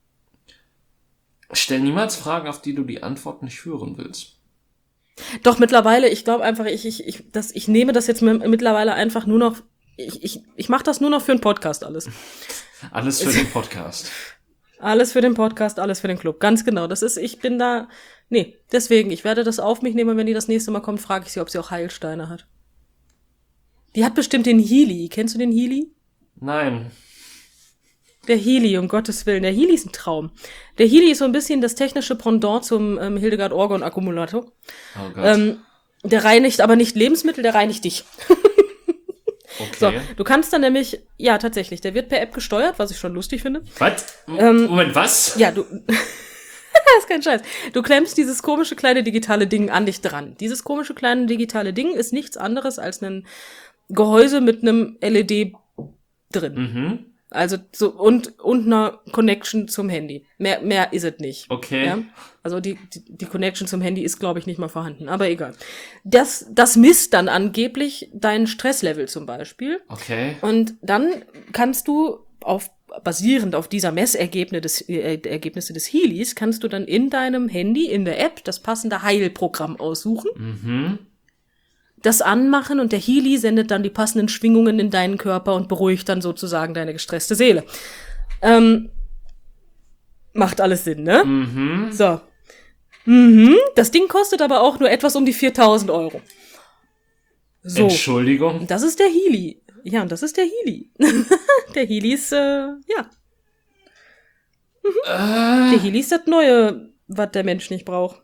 Stell niemals Fragen, auf die du die Antwort nicht hören willst. Doch, mittlerweile, ich glaube einfach, ich, ich, ich, das, ich nehme das jetzt mi- mittlerweile einfach nur noch, ich, ich, ich mache das nur noch für einen Podcast alles. Alles für den Podcast. Alles für den Podcast, alles für den Club. Ganz genau. Das ist, ich bin da, nee, deswegen, ich werde das auf mich nehmen, wenn die das nächste Mal kommt, frage ich sie, ob sie auch Heilsteine hat. Die hat bestimmt den Healy. Kennst du den Healy? Nein. Der Healy, um Gottes Willen. Der Healy ist ein Traum. Der Healy ist so ein bisschen das technische Pendant zum ähm, Hildegard Orgon Akkumulator. Oh Gott. Ähm, der reinigt aber nicht Lebensmittel, der reinigt dich. So, okay. du kannst dann nämlich, ja, tatsächlich, der wird per App gesteuert, was ich schon lustig finde. Was? M- Ähm, Moment, was? Ja, du, das ist kein Scheiß. Du klemmst dieses komische kleine digitale Ding an dich dran. Dieses komische kleine digitale Ding ist nichts anderes als ein Gehäuse mit einem L E D drin. Mhm. Also so und und einer Connection zum Handy. Mehr mehr ist es nicht. Okay. Ja? Also die, die die Connection zum Handy ist, glaube ich, nicht mal vorhanden. Aber egal. Das das misst dann angeblich dein Stresslevel zum Beispiel. Okay. Und dann kannst du auf basierend auf dieser Messergebnisse des äh, Ergebnisse des Healys kannst du dann in deinem Handy in der App das passende Heilprogramm aussuchen. Mhm. Das anmachen und der Healy sendet dann die passenden Schwingungen in deinen Körper und beruhigt dann sozusagen deine gestresste Seele. Ähm, macht alles Sinn, ne? Mhm. So. Mhm. Das Ding kostet aber auch nur etwas um die viertausend Euro. So. Entschuldigung. Das ist der Healy. Ja, und das ist der Healy. Der Healy ist, äh, ja. Mhm. Äh. Der Healy ist das Neue, was der Mensch nicht braucht.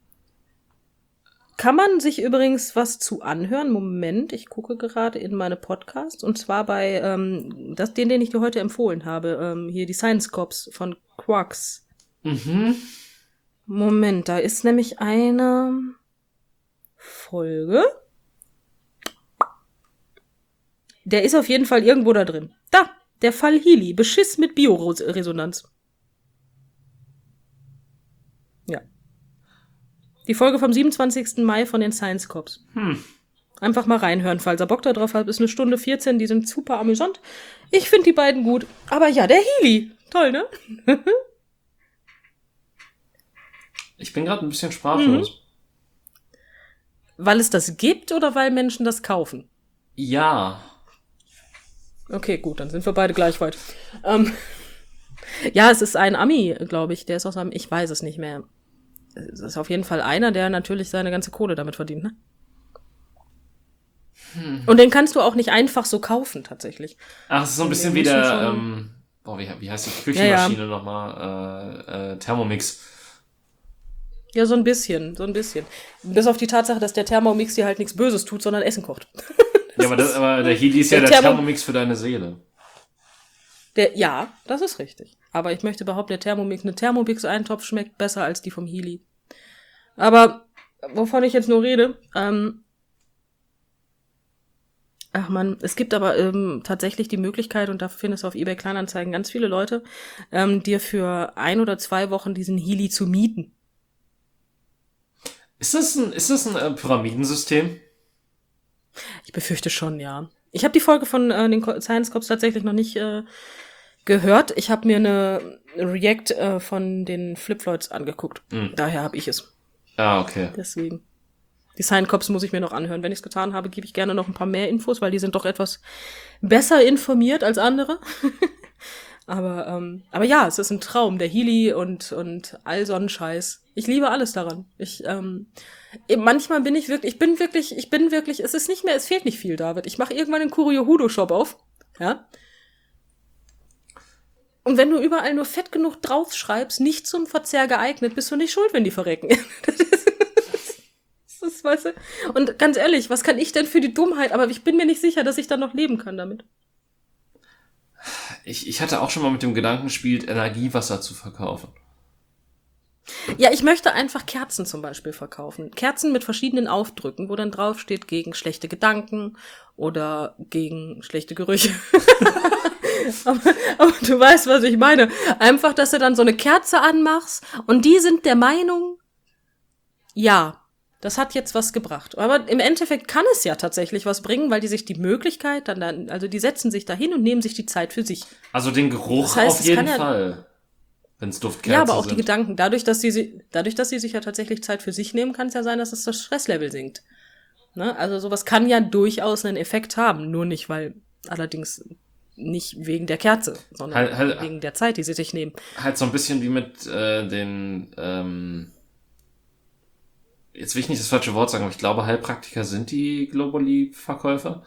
Kann man sich übrigens was zu anhören? Moment, ich gucke gerade in meine Podcasts. Und zwar bei ähm, das, den, den ich dir heute empfohlen habe. Ähm, hier die Science Cops von Quarks. Mhm. Moment, da ist nämlich eine Folge. Der ist auf jeden Fall irgendwo da drin. Da, der Fall Healy. Beschiss mit Bioresonanz. Ja. Die Folge vom siebenundzwanzigsten Mai von den Science Cops. Hm. Einfach mal reinhören, falls ihr Bock da drauf habt. Ist eine Stunde vierzehn, die sind super amüsant. Ich finde die beiden gut. Aber ja, der Healy. Toll, ne? Ich bin gerade ein bisschen sprachlos. Mhm. Weil es das gibt oder weil Menschen das kaufen? Ja. Okay, gut, dann sind wir beide gleich weit. Ähm, ja, es ist ein Ami, glaube ich. Der ist aus einem, ich weiß es nicht mehr. Es ist auf jeden Fall einer, der natürlich seine ganze Kohle damit verdient, ne? Hm. Und den kannst du auch nicht einfach so kaufen, tatsächlich. Ach, es ist so ein bisschen wie der, ähm, boah, wie, wie heißt die Küchenmaschine ja, ja. nochmal? Äh, äh, Thermomix. Ja, so ein bisschen, so ein bisschen. Bis auf die Tatsache, dass der Thermomix dir halt nichts Böses tut, sondern Essen kocht. Ja, aber, das, aber der Healy ist ja der, der Thermo- Thermomix für deine Seele. Der, ja, das ist richtig. Aber ich möchte behaupten, der Thermomix, eine Thermomix-Eintopf schmeckt besser als die vom Healy. Aber, wovon ich jetzt nur rede, ähm, ach man, es gibt aber ähm, tatsächlich die Möglichkeit, und da findest du auf eBay Kleinanzeigen ganz viele Leute, ähm, dir für ein oder zwei Wochen diesen Healy zu mieten. Ist das ein, ist das ein äh, Pyramidensystem? Ich befürchte schon, ja. Ich habe die Folge von äh, den Science Cops tatsächlich noch nicht äh, gehört. Ich habe mir eine React äh, von den Flip Floyds angeguckt. Mhm. Daher habe ich es. Ah, okay. Deswegen. Die Science Cops muss ich mir noch anhören. Wenn ich es getan habe, gebe ich gerne noch ein paar mehr Infos, weil die sind doch etwas besser informiert als andere. aber ähm, aber ja, es ist ein Traum. Der Healy und und all so ein Scheiß. Ich liebe alles daran. Ich ähm, manchmal bin ich wirklich, ich bin wirklich, ich bin wirklich, es ist nicht mehr, es fehlt nicht viel, David. Ich mache irgendwann einen Kurio-Hudo-Shop auf, ja. Und wenn du überall nur fett genug draufschreibst, nicht zum Verzehr geeignet, bist du nicht schuld, wenn die verrecken. das ist, das ist, weißt du? Und ganz ehrlich, was kann ich denn für die Dummheit? Aber ich bin mir nicht sicher, dass ich dann noch leben kann damit. Ich, ich hatte auch schon mal mit dem Gedanken gespielt, Energiewasser zu verkaufen. Ja, ich möchte einfach Kerzen zum Beispiel verkaufen. Kerzen mit verschiedenen Aufdrücken, wo dann draufsteht gegen schlechte Gedanken oder gegen schlechte Gerüche. aber, aber du weißt, was ich meine. Einfach, dass du dann so eine Kerze anmachst und die sind der Meinung, ja, das hat jetzt was gebracht. Aber im Endeffekt kann es ja tatsächlich was bringen, weil die sich die Möglichkeit dann, dann also die setzen sich dahin und nehmen sich die Zeit für sich. Also den Geruch das heißt, auf jeden Fall. Ja, wenn es Duftkerzen Ja, aber auch sind. die Gedanken. Dadurch, dass sie, dadurch, dass sie sich ja tatsächlich Zeit für sich nehmen, kann es ja sein, dass es das Stresslevel sinkt. Ne? Also sowas kann ja durchaus einen Effekt haben. Nur nicht, weil allerdings nicht wegen der Kerze, sondern halt, halt, wegen der Zeit, die sie sich nehmen. Halt so ein bisschen wie mit äh, den, ähm, jetzt will ich nicht das falsche Wort sagen, aber ich glaube, Heilpraktiker sind die Globally-Verkäufer.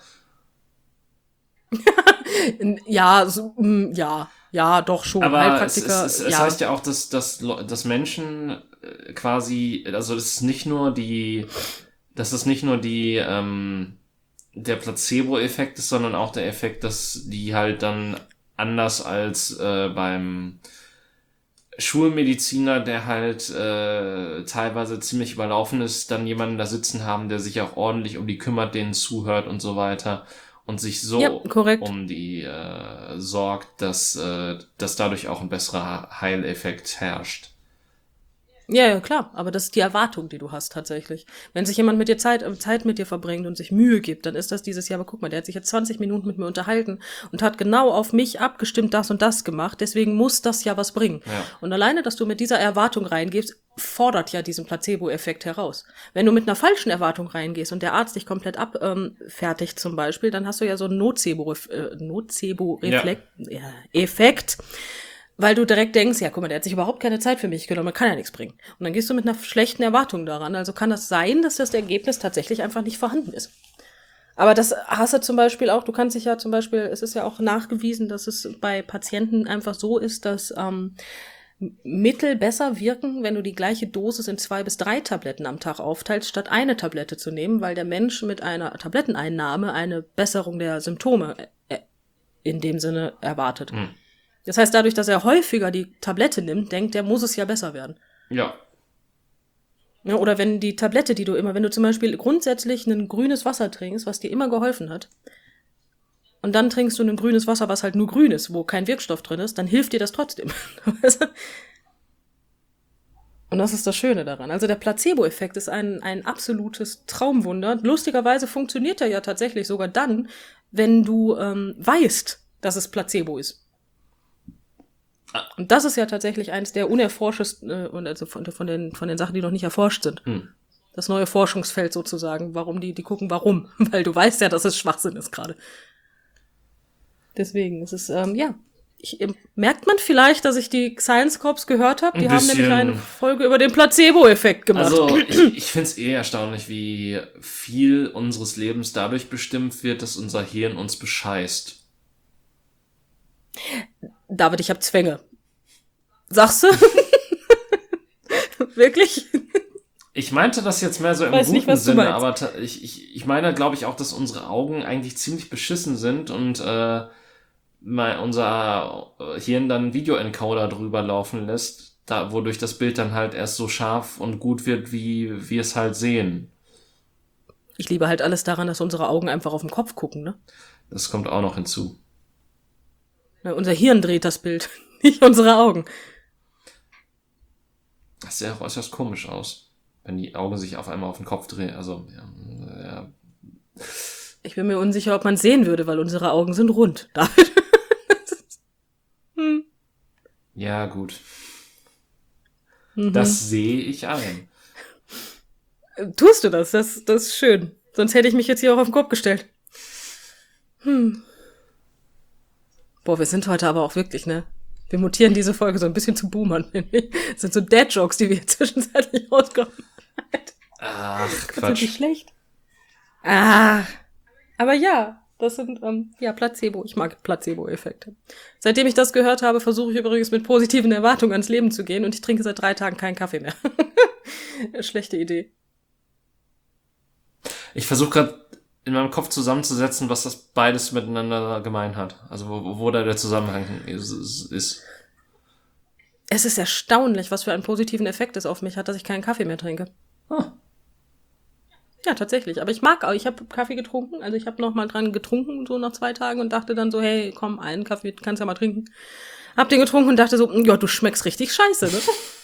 ja, so, mh, ja. Ja, doch schon. Aber es, es, es, es ja. heißt ja auch, dass, dass, dass Menschen quasi, also es ist nicht nur die, dass es nicht nur die, ähm, der Placebo-Effekt ist, sondern auch der Effekt, dass die halt dann anders als äh, beim Schulmediziner, der halt äh, teilweise ziemlich überlaufen ist, dann jemanden da sitzen haben, der sich auch ordentlich um die kümmert, denen zuhört und so weiter. und sich so Ja, korrekt. um die äh, sorgt, dass, äh, dass dadurch auch ein besserer Heileffekt herrscht. Ja, ja, klar, aber das ist die Erwartung, die du hast tatsächlich. Wenn sich jemand mit dir Zeit, äh, Zeit mit dir verbringt und sich Mühe gibt, dann ist das dieses Jahr, aber guck mal, der hat sich jetzt zwanzig Minuten mit mir unterhalten und hat genau auf mich abgestimmt das und das gemacht, deswegen muss das ja was bringen. Ja. Und alleine, dass du mit dieser Erwartung reingehst, fordert ja diesen Placebo-Effekt heraus. Wenn du mit einer falschen Erwartung reingehst und der Arzt dich komplett abfertigt ähm, zum Beispiel, dann hast du ja so einen Nocebo, äh, Nocebo-Reflekt, ja. ja, Effekt, weil du direkt denkst, ja, guck mal, der hat sich überhaupt keine Zeit für mich genommen, man kann ja nichts bringen. Und dann gehst du mit einer schlechten Erwartung daran. Also kann das sein, dass das Ergebnis tatsächlich einfach nicht vorhanden ist. Aber das hast du zum Beispiel auch, du kannst dich ja zum Beispiel, es ist ja auch nachgewiesen, dass es bei Patienten einfach so ist, dass ähm, Mittel besser wirken, wenn du die gleiche Dosis in zwei bis drei Tabletten am Tag aufteilst, statt eine Tablette zu nehmen, weil der Mensch mit einer Tabletteneinnahme eine Besserung der Symptome äh, in dem Sinne erwartet. Mhm. Das heißt, dadurch, dass er häufiger die Tablette nimmt, denkt er, muss es ja besser werden. Ja. Ja, oder wenn die Tablette, die du immer, wenn du zum Beispiel grundsätzlich ein grünes Wasser trinkst, was dir immer geholfen hat, und dann trinkst du ein grünes Wasser, was halt nur grün ist, wo kein Wirkstoff drin ist, dann hilft dir das trotzdem. Und das ist das Schöne daran. Also der Placebo-Effekt ist ein, ein absolutes Traumwunder. Lustigerweise funktioniert er ja tatsächlich sogar dann, wenn du ähm, weißt, dass es Placebo ist. Und das ist ja tatsächlich eins der unerforschesten, äh, und also von, von, den, von den Sachen, die noch nicht erforscht sind. Hm. Das neue Forschungsfeld sozusagen. Warum die, die gucken, warum. Weil du weißt ja, dass es Schwachsinn ist gerade. Deswegen ist es, ähm, ja. Ich, äh, merkt man vielleicht, dass ich die Science Corps gehört habe? Die Ein haben bisschen. nämlich eine Folge über den Placebo-Effekt gemacht. Also ich, ich finde es eh erstaunlich, wie viel unseres Lebens dadurch bestimmt wird, dass unser Hirn uns bescheißt. David, ich habe Zwänge. Sagst du? Wirklich? Ich meinte das jetzt mehr so im Weiß guten nicht, was du Sinne, meinst. aber ta- ich, ich, ich meine, glaube ich, auch, dass unsere Augen eigentlich ziemlich beschissen sind und äh, mal unser Hirn dann einen Videoencoder drüber laufen lässt, da, wodurch das Bild dann halt erst so scharf und gut wird, wie wir es halt sehen. Ich liebe halt alles daran, dass unsere Augen einfach auf den Kopf gucken, ne? Das kommt auch noch hinzu. Ja, unser Hirn dreht das Bild, nicht unsere Augen. Das sieht ja auch äußerst komisch aus, wenn die Augen sich auf einmal auf den Kopf drehen. Also, ja. ja. Ich bin mir unsicher, ob man es sehen würde, weil unsere Augen sind rund. David. hm. Ja, gut. Mhm. Das sehe ich ein. Tust du das? das? Das ist schön. Sonst hätte ich mich jetzt hier auch auf den Kopf gestellt. Hm. Boah, wir sind heute aber auch wirklich, ne? Wir mutieren diese Folge so ein bisschen zu Boomern, finde ich. Das sind so Dad-Jokes, die wir hier zwischenzeitlich rauskommen. Ach, Das ist Quatsch. nicht schlecht. Ah. Aber ja, das sind, ähm, ja, Placebo. Ich mag Placebo-Effekte. Seitdem ich das gehört habe, versuche ich übrigens mit positiven Erwartungen ans Leben zu gehen und ich trinke seit drei Tagen keinen Kaffee mehr. Schlechte Idee. Ich versuche gerade in meinem Kopf zusammenzusetzen, was das beides miteinander gemein hat. Also wo, wo da der Zusammenhang ist, ist. Es ist erstaunlich, was für einen positiven Effekt es auf mich hat, dass ich keinen Kaffee mehr trinke. Ah. Ja, tatsächlich. Aber ich mag auch, ich habe Kaffee getrunken, also ich habe noch mal dran getrunken, so nach zwei Tagen und dachte dann so, hey, komm, einen Kaffee kannst ja mal trinken. Hab den getrunken und dachte so, ja, du schmeckst richtig scheiße, ne?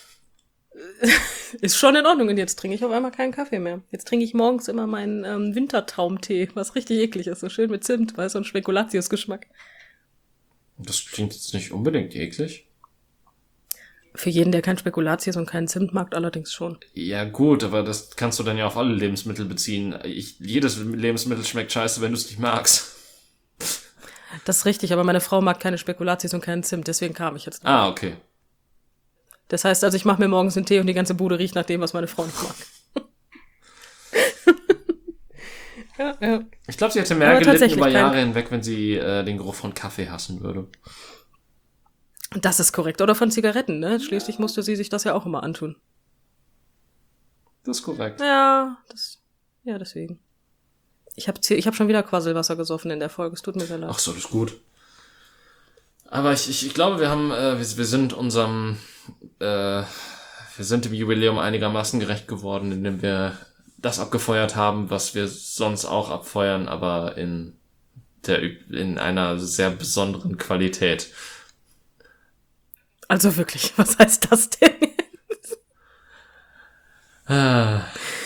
Ist schon in Ordnung und jetzt trinke ich auf einmal keinen Kaffee mehr. Jetzt trinke ich morgens immer meinen ähm, Wintertraumtee, was richtig eklig ist, so schön mit Zimt, weißt du, und Spekulatius-Geschmack. Das klingt jetzt nicht unbedingt eklig. Für jeden, der kein Spekulatius und keinen Zimt mag, allerdings schon. Ja gut, aber das kannst du dann ja auf alle Lebensmittel beziehen. Ich, jedes Lebensmittel schmeckt scheiße, wenn du es nicht magst. Das ist richtig, aber meine Frau mag keine Spekulatius und keinen Zimt, deswegen kam ich jetzt drauf. Ah, okay. Das heißt also, ich mache mir morgens einen Tee und die ganze Bude riecht nach dem, was meine Frau nicht mag. ja, ja. Ich glaube, sie hätte mehr Aber gelitten über kein- Jahre hinweg, wenn sie äh, den Geruch von Kaffee hassen würde. Das ist korrekt. Oder von Zigaretten, ne? Schließlich musste sie sich das ja auch immer antun. Das ist korrekt. Ja, das, ja, deswegen. Ich habe ich hab schon wieder Quasselwasser gesoffen in der Folge. Es tut mir sehr leid. Ach so, das ist gut. Aber ich, ich, ich glaube, wir haben, äh, wir, wir sind unserem, äh, wir sind dem Jubiläum einigermaßen gerecht geworden, indem wir das abgefeuert haben, was wir sonst auch abfeuern, aber in der in einer sehr besonderen Qualität. Also wirklich, was heißt das denn? Ah.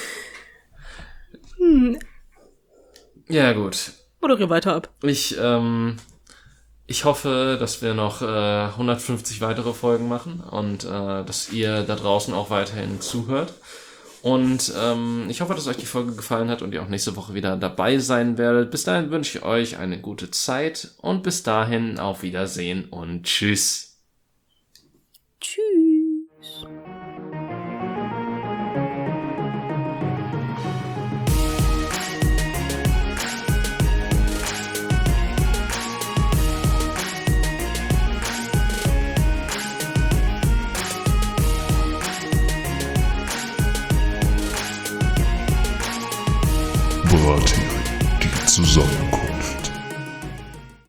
Hm. Ja, gut. Moderier weiter ab. Ich, ähm, ich hoffe, dass wir noch äh, hundertfünfzig weitere Folgen machen und äh, dass ihr da draußen auch weiterhin zuhört. Und ähm, ich hoffe, dass euch die Folge gefallen hat und ihr auch nächste Woche wieder dabei sein werdet. Bis dahin wünsche ich euch eine gute Zeit und bis dahin auf Wiedersehen und tschüss. Tschüss. Brathering, die Zusammenkunft.